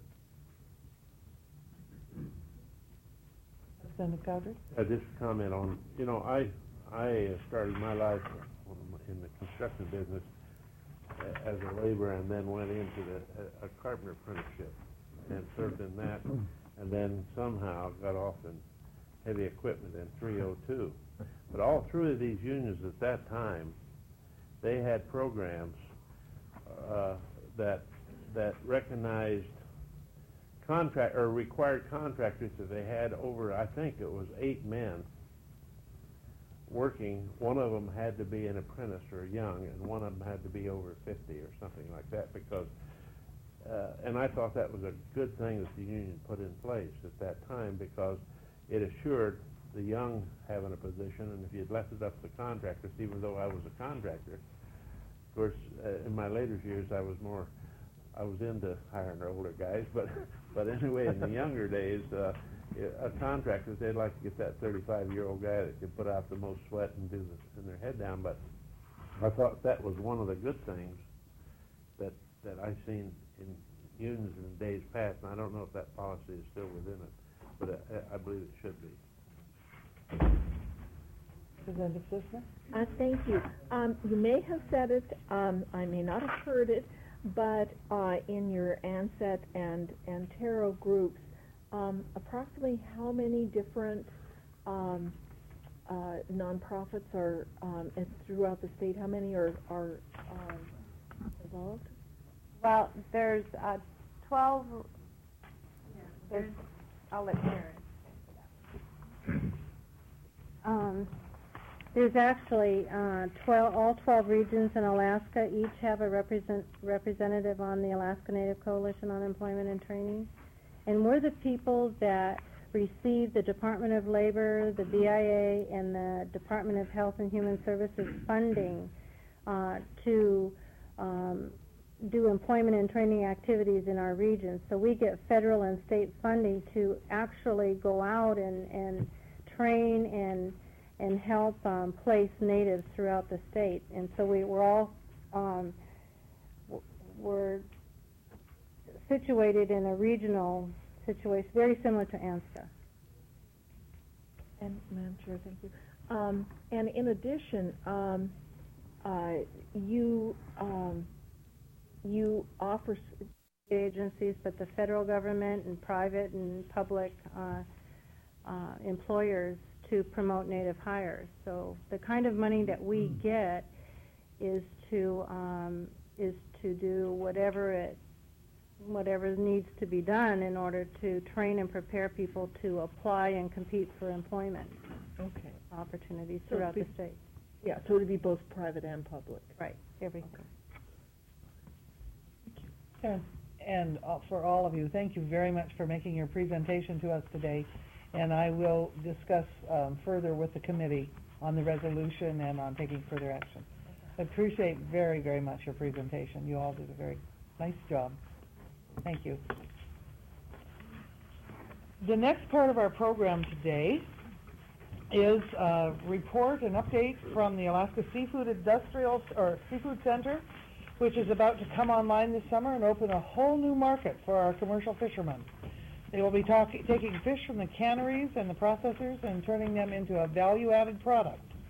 Senator Cowdery? I just comment on, you know, I I started my life in the construction business as a laborer, and then went into the, a, a carpenter apprenticeship and served in that, and then somehow got off in heavy equipment in three oh two. But all three of these unions at that time, they had programs uh, that that recognized contract or required contractors that they had over, I think it was eight men working. One of them had to be an apprentice or young, and one of them had to be over fifty or something like that, because uh, and I thought that was a good thing that the union put in place at that time, because it assured the young having a position, and if you'd left it up to the contractors, even though I was a contractor, of course, uh, in my later years I was more, I was into hiring older guys, but but anyway, in the younger days, uh, a contractor, they'd like to get that thirty-five-year-old guy that could put out the most sweat and do the, and their head down. But I thought that was one of the good things that that I've seen in unions in days past, and I don't know if that policy is still within it, but I, I believe it should be. Representative Sisner? Uh, thank you. Um, you may have said it, um, I may not have heard it, but uh, in your ANSET and, and Taro groups, um, approximately how many different um, uh, nonprofits are um, throughout the state? How many are, are um, involved? Well, there's uh, twelve. There's, I'll let Sharon. Um, there's actually uh, twelve, all twelve regions in Alaska each have a represent, representative on the Alaska Native Coalition on Employment and Training. And we're the people that receive the Department of Labor, the B I A, and the Department of Health and Human Services funding uh, to um, do employment and training activities in our region. So we get federal and state funding to actually go out and, and train and and help um, place natives throughout the state. And so we, we're all um, we're situated in a regional situation, very similar to ANSCA. And Madam Chair, thank you. Um, and in addition, um, uh, you um, you offer agencies, but the federal government and private and public uh, uh, employers to promote Native hires. So the kind of money that we get is to um, is to do whatever it whatever needs to be done in order to train and prepare people to apply and compete for employment okay. opportunities So throughout be, the state. Yeah, so it would be both private and public. Right, everything. Okay. And, and uh, for all of you, thank you very much for making your presentation to us today. And I will discuss um, further with the committee on the resolution and on taking further action. I appreciate very, very much your presentation. You all did a very nice job. Thank you. The next part of our program today is a report and update from the Alaska Seafood Industrial or Seafood Center, which is about to come online this summer and open a whole new market for our commercial fishermen. They will be talk taking fish from the canneries and the processors and turning them into a value-added product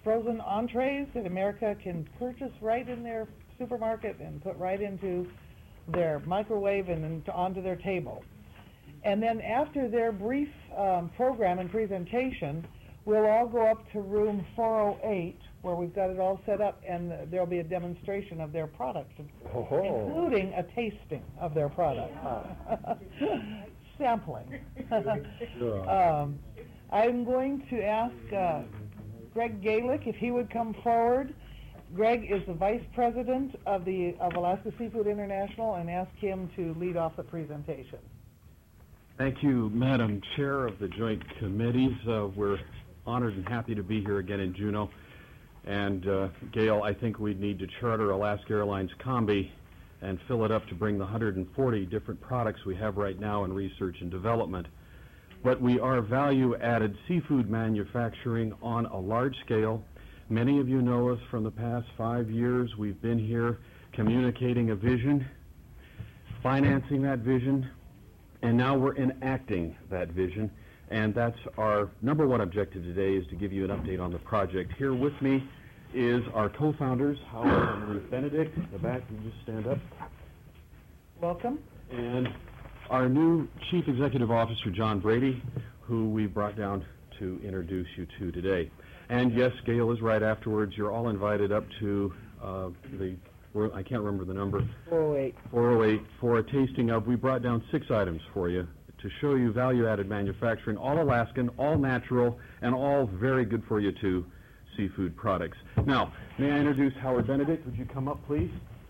frozen entrees that America can purchase right in their supermarket and put right into their microwave and into, onto their table. And then after their brief um, program and presentation, we'll all go up to room four oh eight, where we've got it all set up, and there'll be a demonstration of their products, Oh. including a tasting of their products. Sampling. um, I'm going to ask uh, Greg Galick if he would come forward. Greg is the vice president of the of Alaska Seafood International, and ask him to lead off the presentation. Thank you, Madam Chair of the Joint Committees. Uh, we're honored and happy to be here again in Juneau. And uh, Gail, I think we need to charter Alaska Airlines Combi and fill it up to bring the one hundred forty different products we have right now in research and development. But we are value-added seafood manufacturing on a large scale. Many of you know us from the past five years. We've been here communicating a vision, financing that vision, and now we're enacting that vision. And that's our number one objective today, is to give you an update on the project. Here with me is our co-founders, Howard and Ruth Benedict. In the back, you just stand up. Welcome. And our new Chief Executive Officer, John Brady, who we brought down to introduce you to today. And yes, Gail is right afterwards. You're all invited up to uh, the, I can't remember the number. four oh eight. four oh eight for a tasting of, we brought down six items for you to show you value-added manufacturing, all Alaskan, all natural, and all very good for you too, seafood products. Now, may I introduce Howard Benedict? Would you come up, please?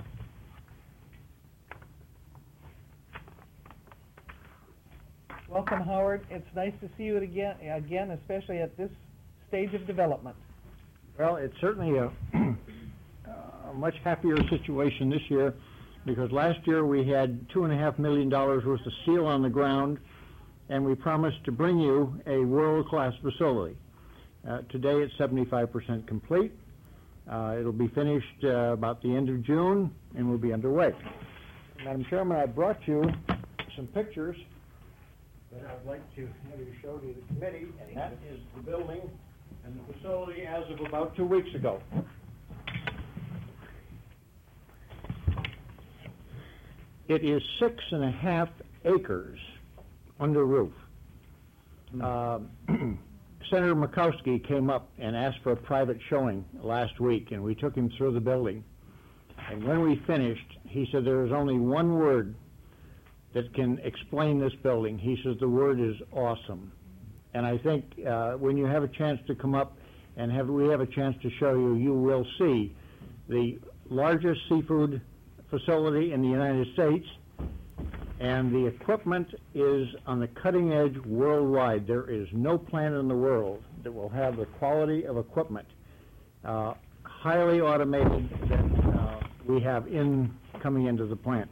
Welcome, Howard. It's nice to see you again, again, especially at this stage of development. Well, it's certainly a, a much happier situation this year, because last year we had two and a half million dollars worth of steel on the ground, and we promised to bring you a world-class facility. Uh, today it's seventy-five percent complete. Uh, it'll be finished uh, about the end of June, and we'll be underway. Madam Chairman, I brought you some pictures that I'd like to have you show to the committee, and that is the building and the facility as of about two weeks ago. It is six and a half acres under roof. Uh, Senator Murkowski came up and asked for a private showing last week, and we took him through the building. And when we finished, he said there is only one word that can explain this building. He says the word is awesome. And I think uh, when you have a chance to come up and have we have a chance to show you, you will see the largest seafood facility in the United States, and the equipment is on the cutting edge worldwide. There is no plant in the world that will have the quality of equipment, uh, highly automated, that uh, we have in coming into the plant.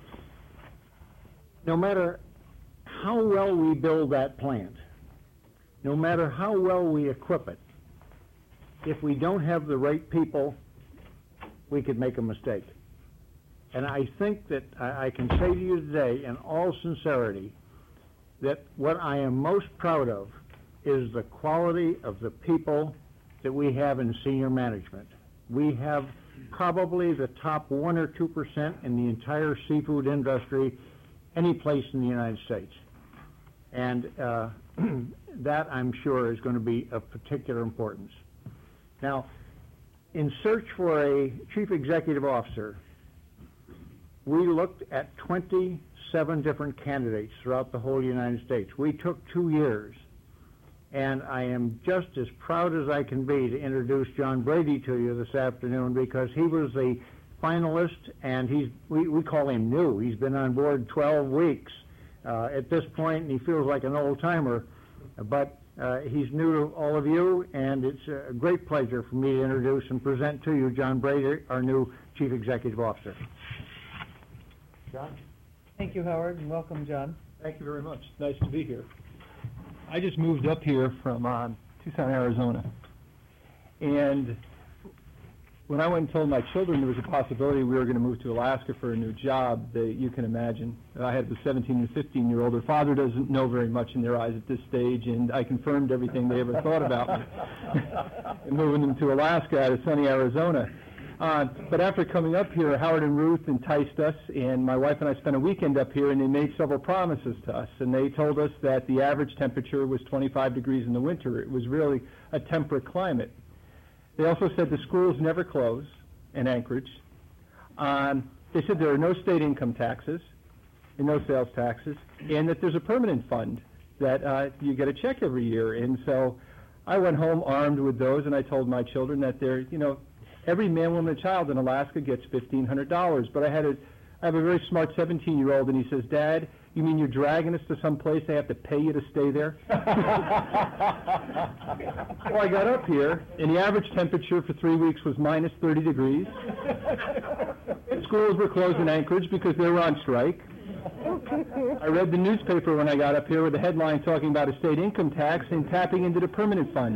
No matter how well we build that plant, no matter how well we equip it, if we don't have the right people, we could make a mistake. And I think that I, I can say to you today, in all sincerity, that what I am most proud of is the quality of the people that we have in senior management. We have probably the top one or two percent in the entire seafood industry, any place in the United States. And uh, that, I'm sure, is going to be of particular importance. Now, in search for a chief executive officer, we looked at twenty-seven different candidates throughout the whole United States. We took two years, and I am just as proud as I can be to introduce John Brady to you this afternoon, because he was the finalist, and he's we, we call him new. He's been on board twelve weeks uh, at this point, and he feels like an old-timer, but uh, he's new to all of you, and it's a great pleasure for me to introduce and present to you John Brady, our new Chief Executive Officer. John? Thank you, Howard, and welcome, John. Thank you very much. Nice to be here. I just moved up here from uh, Tucson, Arizona, and when I went and told my children there was a possibility we were going to move to Alaska for a new job, they, you can imagine. I had the seventeen and fifteen-year-old. Their father doesn't know very much in their eyes at this stage, and I confirmed everything they ever thought about me. And moving them to Alaska out of sunny Arizona. Uh, but after coming up here, Howard and Ruth enticed us, and my wife and I spent a weekend up here, and they made several promises to us. And they told us that the average temperature was twenty-five degrees in the winter. It was really a temperate climate. They also said the schools never close in Anchorage. Um, they said there are no state income taxes and no sales taxes, and that there's a permanent fund that uh, you get a check every year. And so I went home armed with those, and I told my children that they're, you know, every man, woman, and child in Alaska gets fifteen hundred dollars. But I had a, I have a very smart seventeen-year-old, and he says, Dad, you mean you're dragging us to some place I have to pay you to stay there? Well, I got up here, and the average temperature for three weeks was minus thirty degrees. Schools were closed in Anchorage because they were on strike. I read the newspaper when I got up here with a headline talking about a state income tax and tapping into the permanent fund.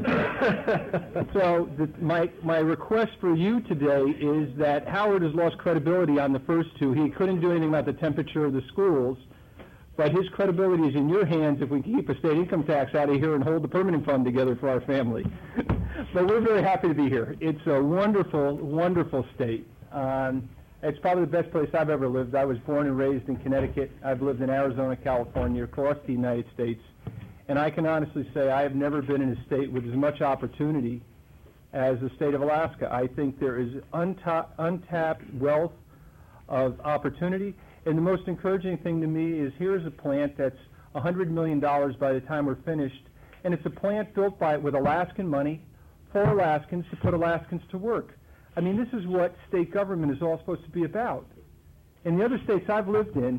So the, my, my request for you today is that Howard has lost credibility on the first two. He couldn't do anything about the temperature of the schools, but his credibility is in your hands if we can keep a state income tax out of here and hold the permanent fund together for our family. But we're very happy to be here. It's a wonderful, wonderful state. Um, It's probably the best place I've ever lived. I was born and raised in Connecticut. I've lived in Arizona, California, across the United States. And I can honestly say I have never been in a state with as much opportunity as the state of Alaska. I think there is unta- untapped wealth of opportunity. And the most encouraging thing to me is here's a plant that's one hundred million dollars by the time we're finished. And it's a plant built by with Alaskan money for Alaskans to put Alaskans to work. I mean, this is what state government is all supposed to be about. In the other states I've lived in,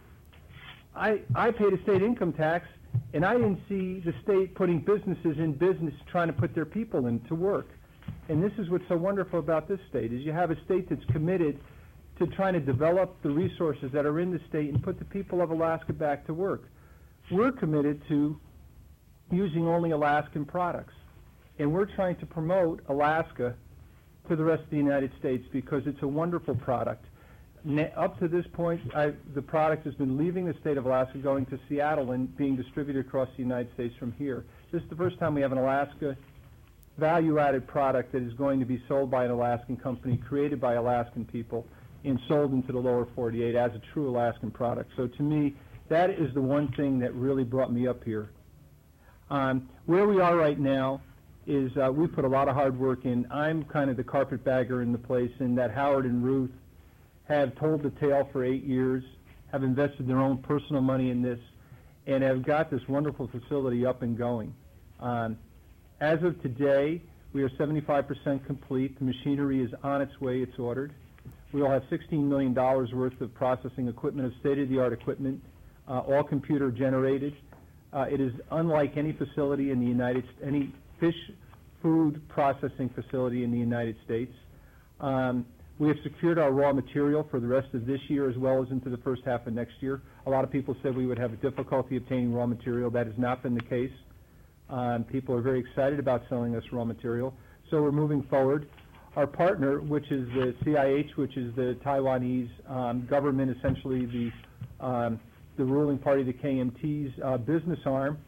I, I paid a state income tax, and I didn't see the state putting businesses in business trying to put their people in to work. And this is what's so wonderful about this state, is you have a state that's committed to trying to develop the resources that are in the state and put the people of Alaska back to work. We're committed to using only Alaskan products, and we're trying to promote Alaska to the rest of the United States because it's a wonderful product. Ne- up to this point, I, the product has been leaving the state of Alaska, going to Seattle, and being distributed across the United States from here. This is the first time we have an Alaska value-added product that is going to be sold by an Alaskan company, created by Alaskan people, and sold into the lower forty-eight as a true Alaskan product. So to me, that is the one thing that really brought me up here. Um, where we are right now is uh, we put a lot of hard work in. I'm kind of the carpetbagger in the place, in that Howard and Ruth have told the tale for eight years, have invested their own personal money in this, and have got this wonderful facility up and going. Um, as of today, we are seventy-five percent complete. The machinery is on its way. It's ordered. We will have sixteen million dollars worth of processing equipment, of state-of-the-art equipment, uh, all computer generated. Uh, it is unlike any facility in the United States, any fish food processing facility in the United States. Um, we have secured our raw material for the rest of this year as well as into the first half of next year. A lot of people said we would have a difficulty obtaining raw material. That has not been the case. Um, people are very excited about selling us raw material, so we're moving forward. Our partner, which is the C I H, which is the Taiwanese um, government, essentially the um, the ruling party, the K M T's uh, business arm.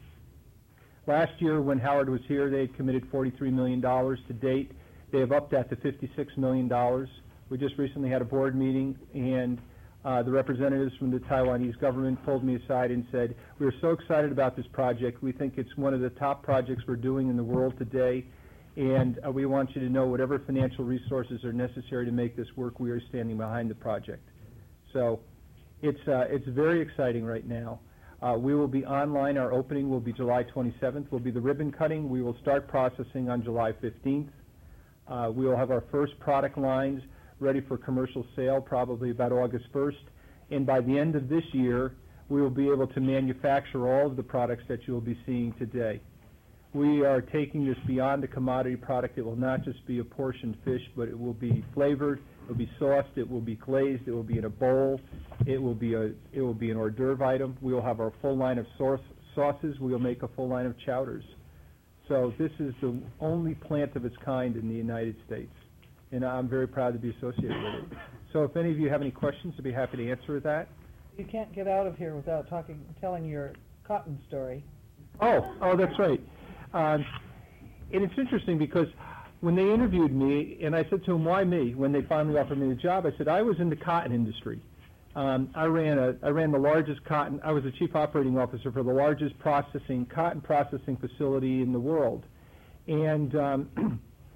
Last year, when Howard was here, they had committed forty-three million dollars. To date, they have upped that to fifty-six million dollars. We just recently had a board meeting, and uh, the representatives from the Taiwanese government pulled me aside and said, we are so excited about this project. We think it's one of the top projects we're doing in the world today, and uh, we want you to know whatever financial resources are necessary to make this work, we are standing behind the project. So it's, uh, it's very exciting right now. Uh, we will be online. Our opening will be July twenty-seventh. Will be the ribbon cutting. We will start processing on July fifteenth. Uh, we will have our first product lines ready for commercial sale probably about August first. And by the end of this year, we will be able to manufacture all of the products that you will be seeing today. We are taking this beyond a commodity product. It will not just be a portioned fish, but it will be flavored. It will be sauced. It will be glazed. It will be in a bowl. It will be a. It will be an hors d'oeuvre item. We will have our full line of sauce, sauces. We will make a full line of chowders. So this is the only plant of its kind in the United States. and I'm very proud to be associated with it. So if any of you have any questions, I'd be happy to answer that. You can't get out of here without talking, telling your cotton story. Oh, oh, that's right. Um, and it's interesting because when they interviewed me, and I said to them, why me? When they finally offered me the job, I said, I was in the cotton industry. Um, I ran a, I ran the largest cotton, I was the chief operating officer for the largest processing, cotton processing facility in the world. And, um,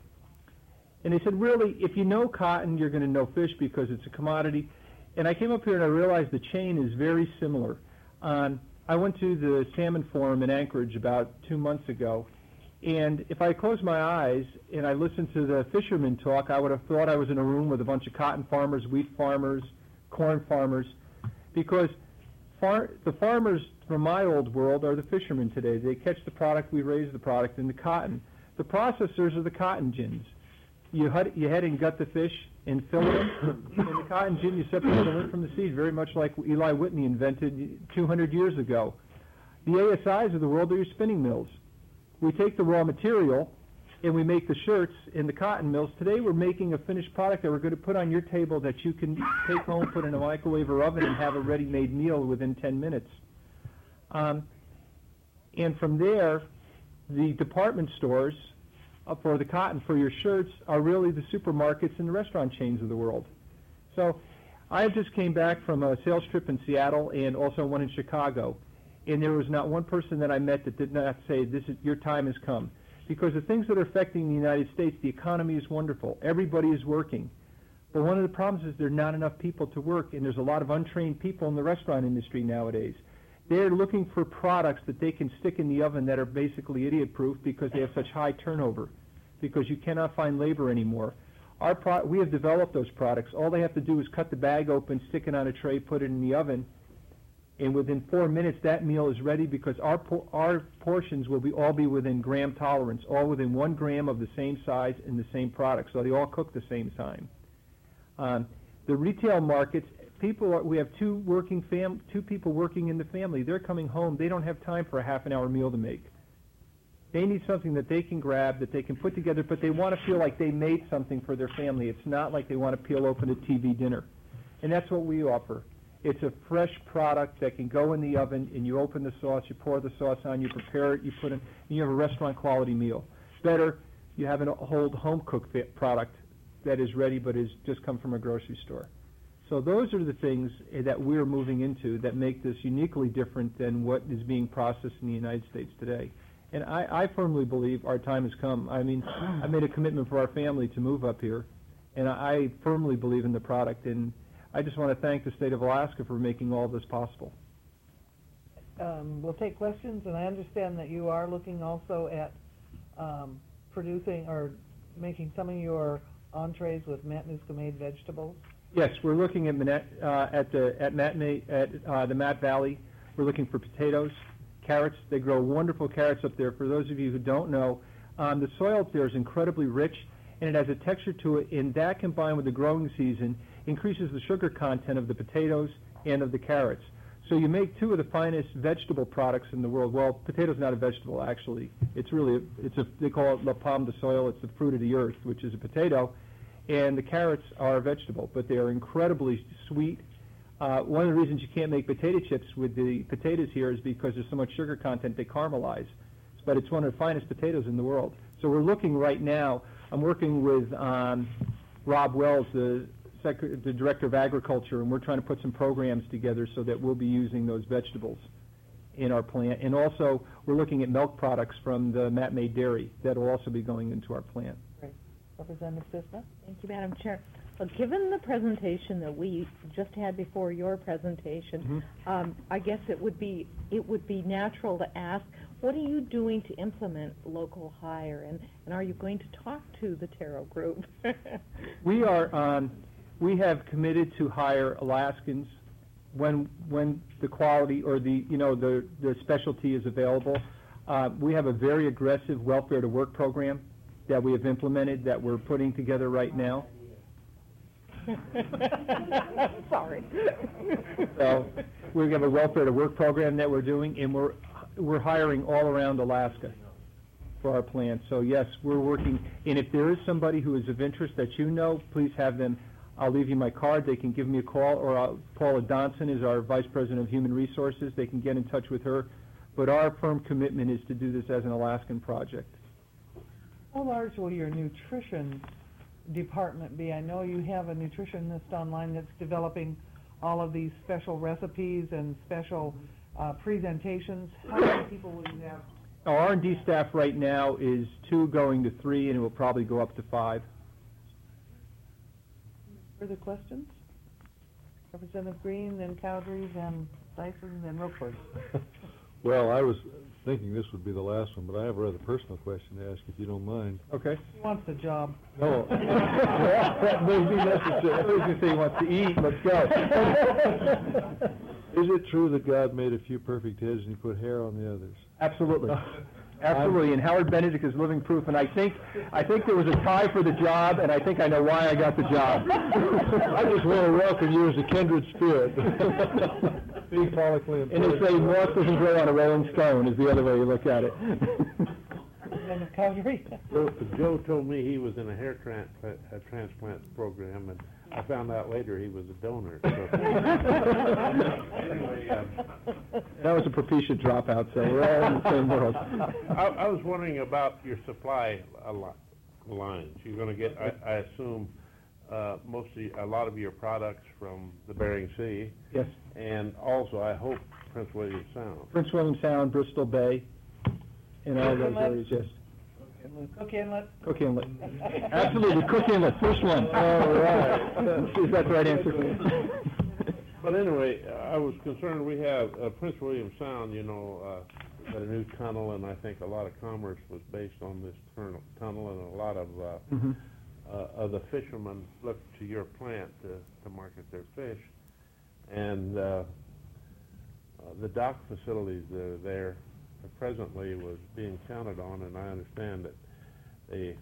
and they said, really, if you know cotton, you're going to know fish because it's a commodity. And I came up here and I realized the chain is very similar. Um, I went to the Salmon Forum in Anchorage about two months ago, and if I closed my eyes and I listened to the fishermen talk, I would have thought I was in a room with a bunch of cotton farmers, wheat farmers, corn farmers, because far, the farmers from my old world are the fishermen today. They catch the product, we raise the product in the cotton. The processors are the cotton gins. You head, you head and gut the fish and fillet them. In the cotton gin, you separate the lint from the seed, very much like Eli Whitney invented two hundred years ago. The A S Is of the world are your spinning mills. We take the raw material and we make the shirts in the cotton mills. Today we're making a finished product that we're going to put on your table that you can take home, put in a microwave or oven, and have a ready-made meal within ten minutes. Um, and from there, the department stores uh, for the cotton for your shirts are really the supermarkets and the restaurant chains of the world. So I just came back from a sales trip in Seattle and also one in Chicago, and there was not one person that I met that did not say, "This is your time has come." Because the things that are affecting the United States, the economy is wonderful. Everybody is working. But one of the problems is there are not enough people to work, and there's a lot of untrained people in the restaurant industry nowadays. They're looking for products that they can stick in the oven that are basically idiot-proof because they have such high turnover, because you cannot find labor anymore. Our pro we have developed those products. All they have to do is cut the bag open, stick it on a tray, put it in the oven, and within four minutes that meal is ready because our por our portions will be all be within gram tolerance, all within one gram of the same size and the same product, so they all cook the same time. Um, the retail markets, people are, we have two working fam two people working in the family. They're coming home. They don't have time for a half an hour meal to make. They need something that they can grab, that they can put together, but they want to feel like they made something for their family. It's not like they want to peel open a T V dinner, and that's what we offer. It's a fresh product that can go in the oven, and you open the sauce, you pour the sauce on, you prepare it, you put it, and you have a restaurant-quality meal. Better, you have a whole home-cooked product that is ready but has just come from a grocery store. So those are the things that we're moving into that make this uniquely different than what is being processed in the United States today. And I, I firmly believe our time has come. I mean, I made a commitment for our family to move up here, and I, I firmly believe in the product. And I just want to thank the state of Alaska for making all this possible. Um, we'll take questions, and I understand that you are looking also at um, producing or making some of your entrees with Matanuska-made vegetables. Yes, we're looking at uh, at the at Matt at uh, the Matt Valley. We're looking for potatoes, carrots. They grow wonderful carrots up there. For those of you who don't know, um, the soil up there is incredibly rich, and it has a texture to it. And that, combined with the growing season, increases the sugar content of the potatoes and of the carrots. So you make two of the finest vegetable products in the world. Well, potato's not a vegetable, actually. It's really, a, it's a, they call it la pomme de soil. It's the fruit of the earth, which is a potato. And the carrots are a vegetable, but they are incredibly sweet. Uh, one of the reasons you can't make potato chips with the potatoes here is because there's so much sugar content, they caramelize. But it's one of the finest potatoes in the world. So we're looking right now, I'm working with um, Rob Wells, the the Director of Agriculture, and we're trying to put some programs together so that we'll be using those vegetables in our plant. And also, we're looking at milk products from the Matt Made Dairy that will also be going into our plant. Great. Representative Sisna? Thank you, Madam Chair. Well, given the presentation that we just had before your presentation, mm-hmm. um, I guess it would be it would be natural to ask, what are you doing to implement local hire, and, and are you going to talk to the Taro Group? we are. Um, We have committed to hire Alaskans when when the quality or the you know the the specialty is available. Uh, we have a very aggressive welfare to work program that we have implemented that we're putting together right now. Sorry. So we have a welfare to work program that we're doing, and we're we're hiring all around Alaska. for our plant. So yes, we're working, and if there is somebody who is of interest that you know, please have them. I'll leave you my card. They can give me a call, or I'll, Paula Donson is our Vice President of Human Resources. They can get in touch with her. But our firm commitment is to do this as an Alaskan project. How large will your nutrition department be? I know you have a nutritionist online that's developing all of these special recipes and special uh, presentations. How many people will you have? Our R and D staff right now is two going to three, and it will probably go up to five. Further questions? Representative Green, then Cowdery, then Dyson, then Roquefort. Well, I was thinking this would be the last one, but I have a rather personal question to ask, if you don't mind. Okay. He wants the job. No. That may be necessary. I was going to say he wants to eat. Let's go. Is it true that God made a few perfect heads and he put hair on the others? Absolutely. Absolutely, and Howard Benedict is living proof, and I think I think there was a tie for the job, and I think I know why I got the job. I just want to welcome you as a kindred spirit. Being follically And they say moss doesn't grow on a rolling stone is the other way you look at it. Then Cowdery. Joe, Joe told me he was in a hair transplant, a transplant program, and I found out later he was a donor. So. Anyway, um, that was a Propecia dropout, so we're all in the same world. I, I was wondering about your supply uh, li- lines. You're going to get, I, I assume, uh, mostly a lot of your products from the Bering Sea. Yes. And also, I hope, Prince William Sound. Prince William Sound, Bristol Bay, and all those areas, yes. Cook Inlet. Cook Inlet. Absolutely, Cook Inlet, first one. All right. Is that the right answer? But anyway, I was concerned, we have uh, Prince William Sound, you know, uh, got a new tunnel, and I think a lot of commerce was based on this tunnel, tunnel and a lot of uh, mm-hmm. uh, of the fishermen look to your plant to, to market their fish. And uh, uh, the dock facilities that are there presently was being counted on, and I understand that a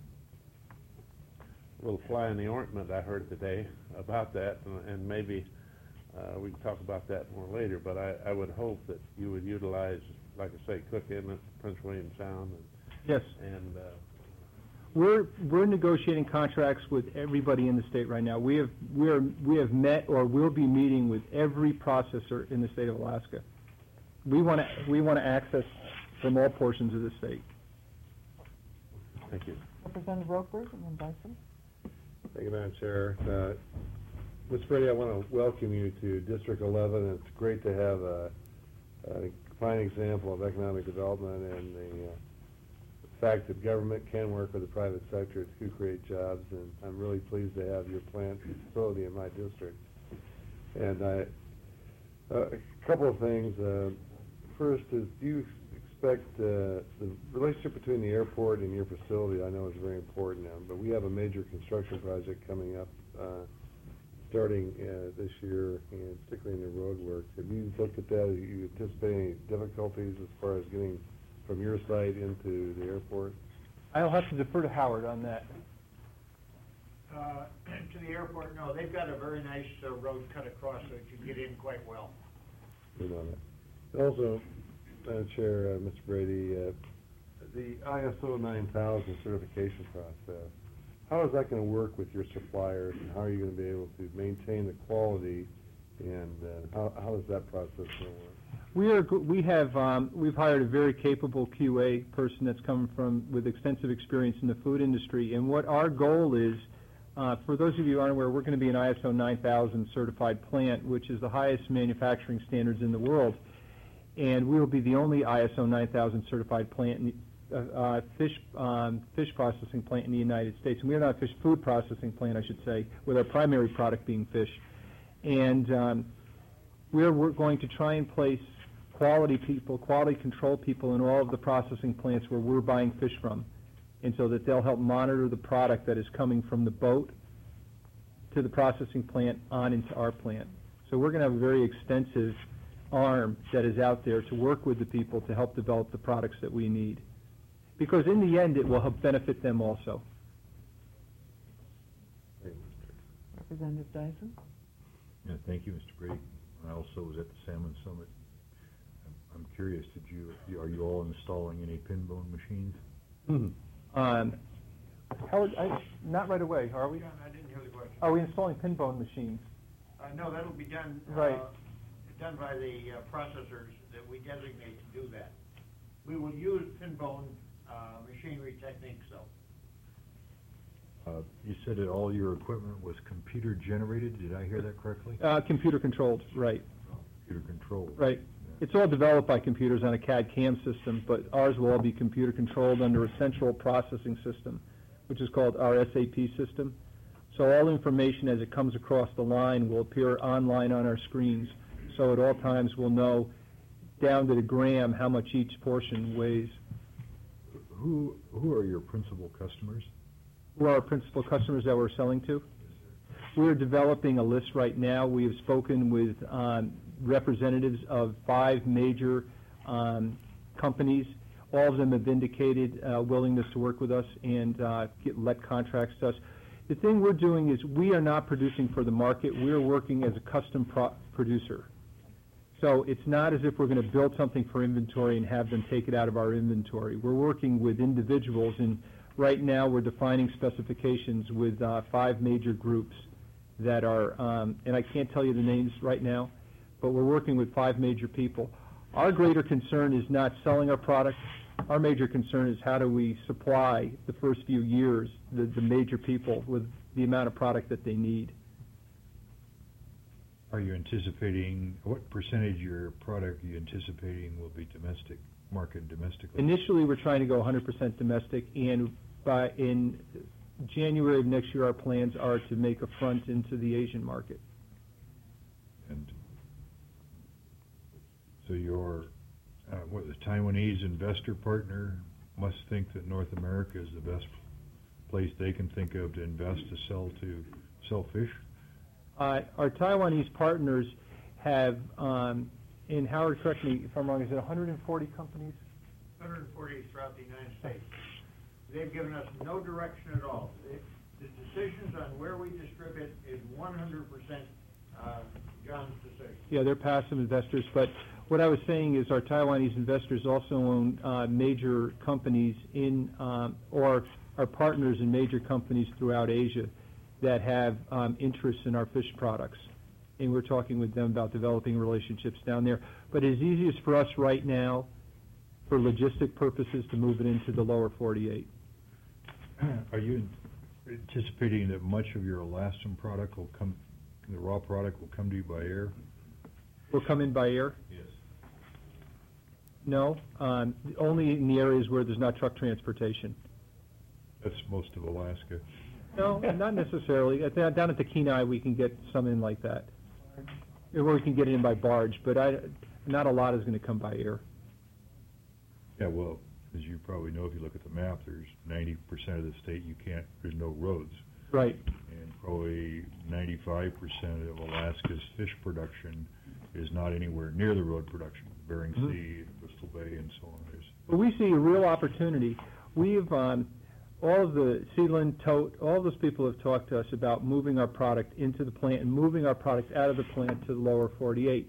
little fly in the ointment I heard today about that, and, and maybe uh, we can talk about that more later, but I, I would hope that you would utilize, like I say, Cook Inlet, Prince William Sound. And, yes. And uh, We're we're negotiating contracts with everybody in the state right now. We have we are we have met or will be meeting with every processor in the state of Alaska. We want to we want to access from all portions of the state. Thank you. Representative Roquefort and then Dyson. Thank you, Madam Chair. Uh, Miz Brady, I want to welcome you to District eleven. It's great to have a, a fine example of economic development and the uh, fact that government can work with the private sector to create jobs, and I'm really pleased to have your plant facility in my district. And I, uh, a couple of things. Uh, first is, do you expect uh, the relationship between the airport and your facility, I know is very important now, but we have a major construction project coming up uh, starting uh, this year, and particularly in the road work. Have you looked at that? Are you anticipate any difficulties as far as getting from your site into the airport? I'll have to defer to Howard on that. Uh, to the airport, no. They've got a very nice uh, road cut across so you can get in quite well. Good on that. Also, Madam Chair, uh, Mister Brady, uh, the I S O nine thousand certification process, how is that going to work with your suppliers, and how are you going to be able to maintain the quality, and uh, how, how is that process going to work? We are we have um, we've hired a very capable Q A person that's come from with extensive experience in the food industry, and what our goal is, uh, for those of you who aren't aware, we're going to be an I S O nine thousand certified plant, which is the highest manufacturing standards in the world, and we will be the only I S O nine thousand certified plant, in the, uh, uh, fish um, fish processing plant in the United States, and we are not a fish food processing plant, I should say, with our primary product being fish, and um, we're, we're going to try and place quality people, quality control people in all of the processing plants where we're buying fish from, and so that they'll help monitor the product that is coming from the boat to the processing plant on into our plant. So we're going to have a very extensive arm that is out there to work with the people to help develop the products that we need. Because in the end, it will help benefit them also. Representative Dyson. Yeah, thank you, Mister Brady. I also was at the Salmon Summit. I'm curious, did you, are you all installing any pin bone machines? Um, Howard, I, not right away, are we? John, I didn't hear the question. Are we installing pinbone machines? Uh, no, that'll be done, Right. uh, done by the uh, processors that we designate to do that. We will use pinbone, uh, machinery techniques though. Uh, you said that all your equipment was computer generated, did I hear that correctly? Uh, computer controlled, right, Computer controlled. right. It's all developed by computers on a C A D C A M system, but ours will all be computer controlled under a central processing system, which is called our S A P system. So all information as it comes across the line will appear online on our screens. So at all times we'll know down to the gram how much each portion weighs. Who, who are your principal customers? Who are our principal customers that we're selling to? We're developing a list right now. We have spoken with um, representatives of five major um, companies. All of them have indicated uh, willingness to work with us and uh, get, let contracts to us. The thing we're doing is we are not producing for the market. We're working as a custom pro producer. So it's not as if we're going to build something for inventory and have them take it out of our inventory. We're working with individuals, and right now we're defining specifications with uh, five major groups that are, um, and I can't tell you the names right now, but we're working with five major people. Our greater concern is not selling our product. Our major concern is how do we supply the first few years the, the major people with the amount of product that they need. Are you anticipating, what percentage of your product are you anticipating will be domestic, market domestically? Initially, we're trying to go one hundred percent domestic, and by in January of next year, our plans are to make a front into the Asian market. And so your, uh, what, the Taiwanese investor partner must think that North America is the best place they can think of to invest to sell to sell fish? Uh, our Taiwanese partners have, um, and Howard, correct me if I'm wrong, is it one hundred forty companies? one hundred forty throughout the United States. They've given us no direction at all. They, the decisions on where we distribute is one hundred percent uh, John's decision. Yeah, they're passive investors, but what I was saying is our Taiwanese investors also own uh, major companies in, um, or are partners in major companies throughout Asia that have um, interests in our fish products. And we're talking with them about developing relationships down there. But it's easiest for us right now, for logistic purposes, to move it into the lower forty-eight. Are you anticipating that much of your elastin product will come, the raw product will come to you by air? Will come in by air? Yes. No, um, only in the areas where there's not truck transportation. That's most of Alaska. No, not necessarily. At the- Down at the Kenai, we can get some in like that. Or we can get it in by barge, but I, not a lot is going to come by air. Yeah, well, as you probably know, if you look at the map, there's ninety percent of the state you can't, there's no roads. Right. And probably ninety-five percent of Alaska's fish production is not anywhere near the road production, Bering Mhm. Sea, Bristol Bay, and so on. There's, But we see a real opportunity. We've, um, all of the Sealand, Tote, all those people have talked to us about moving our product into the plant and moving our product out of the plant to the lower forty-eight.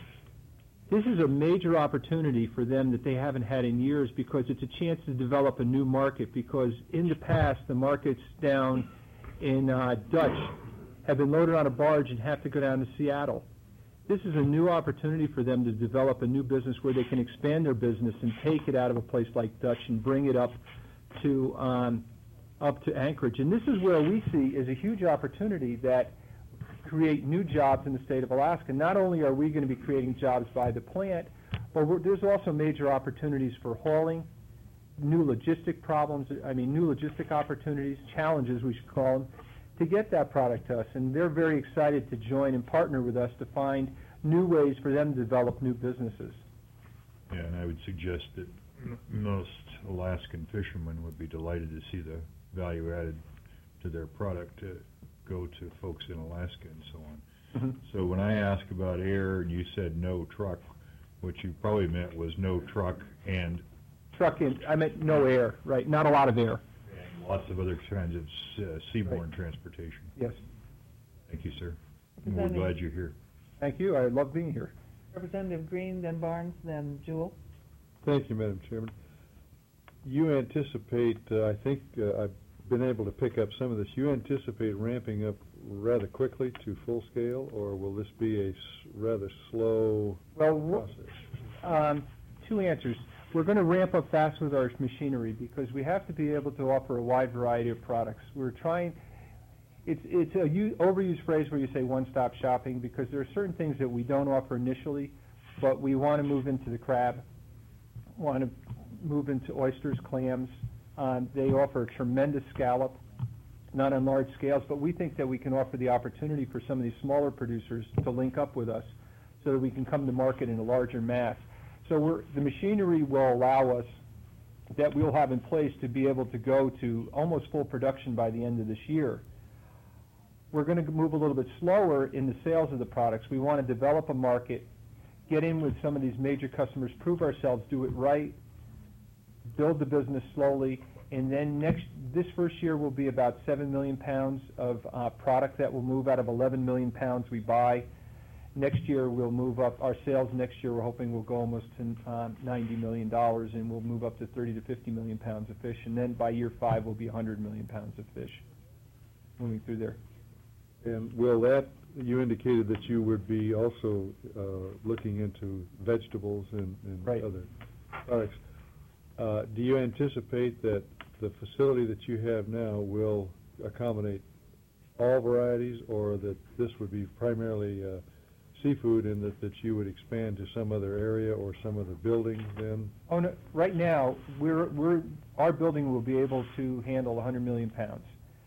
This is a major opportunity for them that they haven't had in years because it's a chance to develop a new market, because in the past, the markets down in uh, Dutch have been loaded on a barge and have to go down to Seattle. This is a new opportunity for them to develop a new business where they can expand their business and take it out of a place like Dutch and bring it up to um, up to Anchorage. And this is where we see is a huge opportunity that create new jobs in the state of Alaska. Not only are we going to be creating jobs by the plant, but we're, there's also major opportunities for hauling, new logistic problems, I mean new logistic opportunities, challenges we should call them, to get that product to us. And they're very excited to join and partner with us to find new ways for them to develop new businesses. yeah, and I would suggest that m- most Alaskan fishermen would be delighted to see the value added to their product to go to folks in Alaska and so on. Mhm. So when I asked about air and you said no truck, what you probably meant was no truck and Truck in, I meant no air, right, not a lot of air. lots of other kinds of s- uh, seaborne transportation. Yes. Thank you, sir. And we're Representative- glad you're here. Thank you, I love being here. Representative Green, then Barnes, then Jewell. Thank you, Madam Chairman. you anticipate, uh, I think uh, I've been able to pick up some of this, you anticipate ramping up rather quickly to full scale, or will this be a s- rather slow Well, process? Um, two answers. We're going to ramp up fast with our machinery because we have to be able to offer a wide variety of products. We're trying, it's, it's a u- overused phrase where you say one-stop shopping because there are certain things that we don't offer initially, but we want to move into the crab, want to move into oysters, clams. Um, they offer a tremendous scallop, not on large scales, but we think that we can offer the opportunity for some of these smaller producers to link up with us so that we can come to market in a larger mass. So we're, the machinery will allow us, that we'll have in place to be able to go to almost full production by the end of this year. We're going to move a little bit slower in the sales of the products. We want to develop a market, get in with some of these major customers, prove ourselves, do it right, build the business slowly, and then next, this first year will be about seven million pounds of uh, product that will move out of eleven million pounds we buy. Next year, we'll move up, our sales next year, we're hoping will go almost to um, ninety million dollars, and we'll move up to thirty to fifty million pounds of fish, and then by year five, we'll be one hundred million pounds of fish moving through there. And will that, you indicated that you would be also uh, looking into vegetables and, and Right. other products. Uh, do you anticipate that the facility that you have now will accommodate all varieties, or that this would be primarily uh, seafood, and that, that you would expand to some other area or some other building then? Oh, no, right now, we're, we're, our building will be able to handle one hundred million pounds.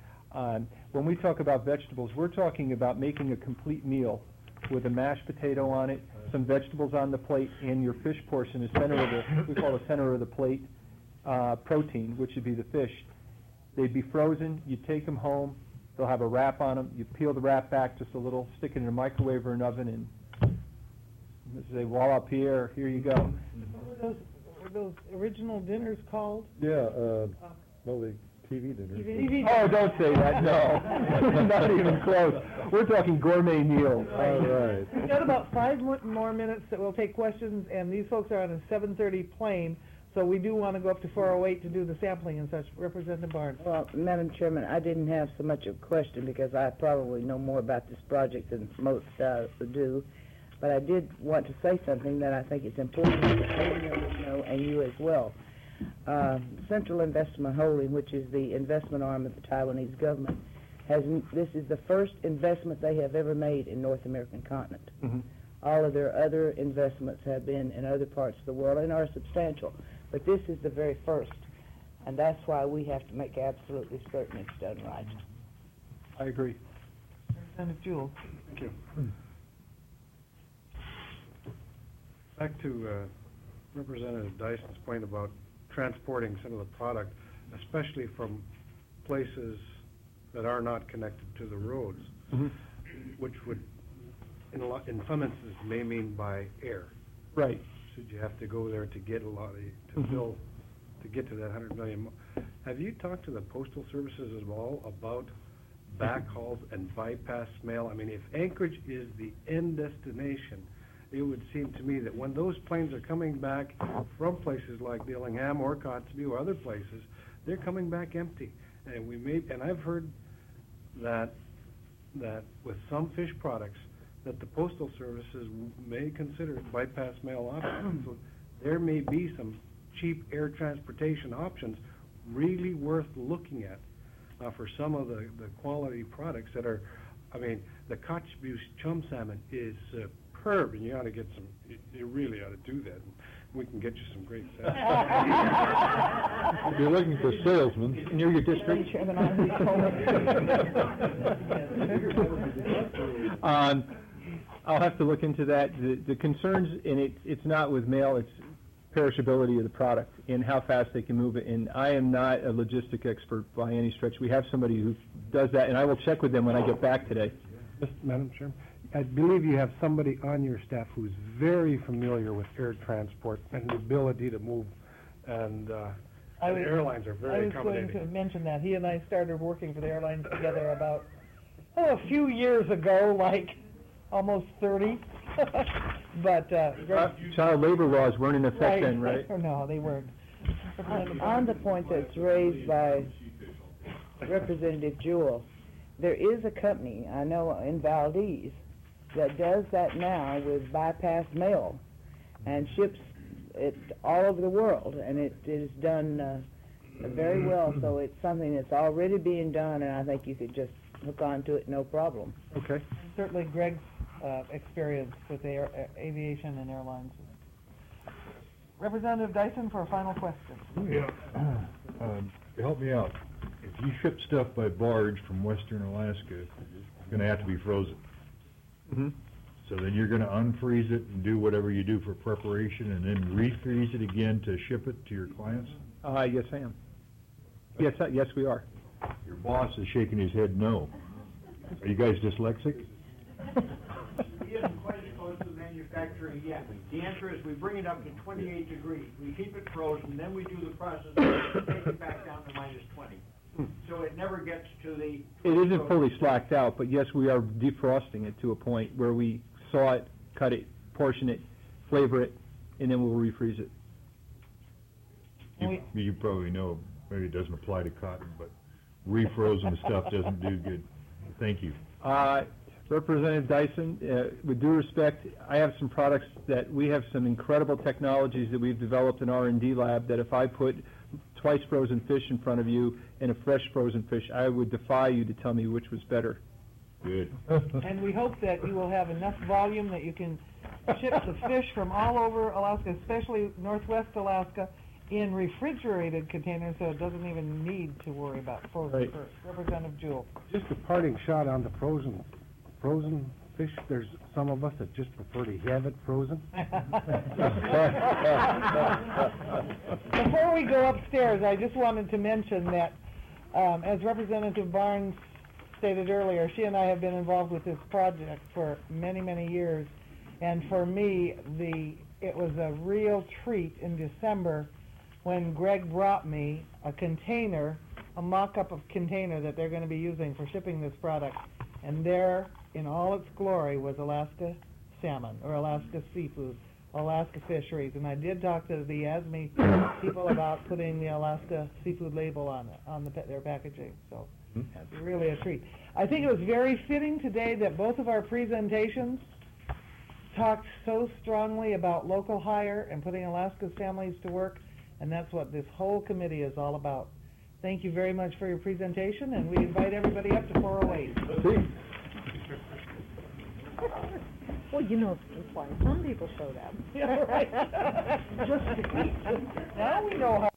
Um, when we talk about vegetables, we're talking about making a complete meal with a mashed potato on it, some vegetables on the plate, and your fish portion, the center of the, we call the center of the plate, uh, protein, which would be the fish. They'd be frozen, you take them home, they'll have a wrap on them, you peel the wrap back just a little, stick it in a microwave or an oven, and say, voila, Pierre, here you go. What were those, were those original dinners called? Yeah, uh, well, the T V dinner. T V Oh, don't say that, no. Not even close. We're talking gourmet meals. All right. We've got about five mo- more minutes that we'll take questions, and these folks are on a seven thirty plane, so we do want to go up to four oh eight to do the sampling and such. Representative Barnes. Well, Madam Chairman, I didn't have so much of a question because I probably know more about this project than most uh, do, but I did want to say something that I think is important that the members know and you as well. Uh, Central Investment Holding, which is the investment arm of the Taiwanese government, has this is the first investment they have ever made in North American continent. Mm-hmm. All of their other investments have been in other parts of the world and are substantial, but this is the very first, and that's why we have to make absolutely certain it's done right. I agree. Representative Jewell. Thank you. Back to uh, Representative Dyson's point about transporting some of the product, especially from places that are not connected to the roads, Mm-hmm. which would, in, a lot, in some instances, may mean by air. Right. So you have to go there to get a lot of, to Mhm. fill, to get to that hundred million. Have you talked to the postal services at all about backhauls and bypass mail? I mean, if Anchorage is the end destination, it would seem to me that when those planes are coming back from places like Dillingham or Kotzebue or other places, they're coming back empty. And we may, and I've heard that, that with some fish products, that the postal services may consider bypass mail options. So there may be some cheap air transportation options really worth looking at uh, for some of the, the quality products that are, I mean, the Kotzebue chum salmon is superb, and you ought to get some, you, you really ought to do that. And we can get you some great salmon. If you're looking for salesmen. Near your district. Um, I'll have to look into that. The, the concerns, and it, it's not with mail, it's perishability of the product and how fast they can move it. And I am not a logistic expert by any stretch. We have somebody who does that, and I will check with them when I get back today. Mister Madam Chairman, I believe you have somebody on your staff who's very familiar with air transport and the ability to move, and uh, I the was- airlines are very I was going accommodating. to mention that. He and I started working for the airlines together about, oh, a few years ago, like almost thirty. But, uh, Uh, Child labor laws weren't in effect right. then, right? No, they weren't. Representative On the point that's raised by Representative Jewell, there is a company, I know in Valdez, that does that now with bypass mail and ships it all over the world, and it is done uh, very well, so it's something that's already being done, and I think you could just hook on to it, no problem. Okay. Certainly Greg's uh, experience with air, uh, aviation and airlines. Representative Dyson for a final question. Yeah. Um, help me out. If you ship stuff by barge from western Alaska, it's going to have to be frozen. Mm-hmm. So then you're going to unfreeze it and do whatever you do for preparation and then refreeze it again to ship it to your clients? Uh, yes, I am. Yes, uh, yes, we are. Your boss is shaking his head no. Are you guys dyslexic? He isn't quite as close to manufacturing yet. The answer is we bring it up to twenty-eight degrees. We keep it frozen, then we do the process of take it back down to minus twenty. So it never gets to the... It isn't fully slacked out, but yes, we are defrosting it to a point where we saw it, cut it, portion it, flavor it, and then we'll refreeze it. You, you probably know, maybe it doesn't apply to cotton, but refrozen stuff doesn't do good. Thank you. Uh, Representative Dyson, uh, with due respect, I have some products that we have some incredible technologies that we've developed in R and D lab that if I put twice frozen fish in front of you and a fresh frozen fish, I would defy you to tell me which was better. Good. And we hope that you will have enough volume that you can ship the fish from all over Alaska, especially northwest Alaska, in refrigerated containers, so it doesn't even need to worry about frozen Right. first. Representative Jewell. Just a parting shot on the frozen, frozen fish. There's some of us that just prefer to have it frozen. Before we go upstairs, I just wanted to mention that, um, as Representative Barnes stated earlier, she and I have been involved with this project for many, many years, and for me, the it was a real treat in December when Greg brought me a container, a mock-up of container that they're going to be using for shipping this product, and there, in all its glory, was Alaska salmon, or Alaska seafood, Alaska fisheries, and I did talk to the A S M E people about putting the Alaska seafood label on it, on the, their packaging, so it's really a treat. I think it was very fitting today that both of our presentations talked so strongly about local hire and putting Alaska's families to work, and that's what this whole committee is all about. Thank you very much for your presentation, and we invite everybody up to four oh eight. Well, you know, that's why some people showed up. Yeah, right. Just to keep. Now we know how.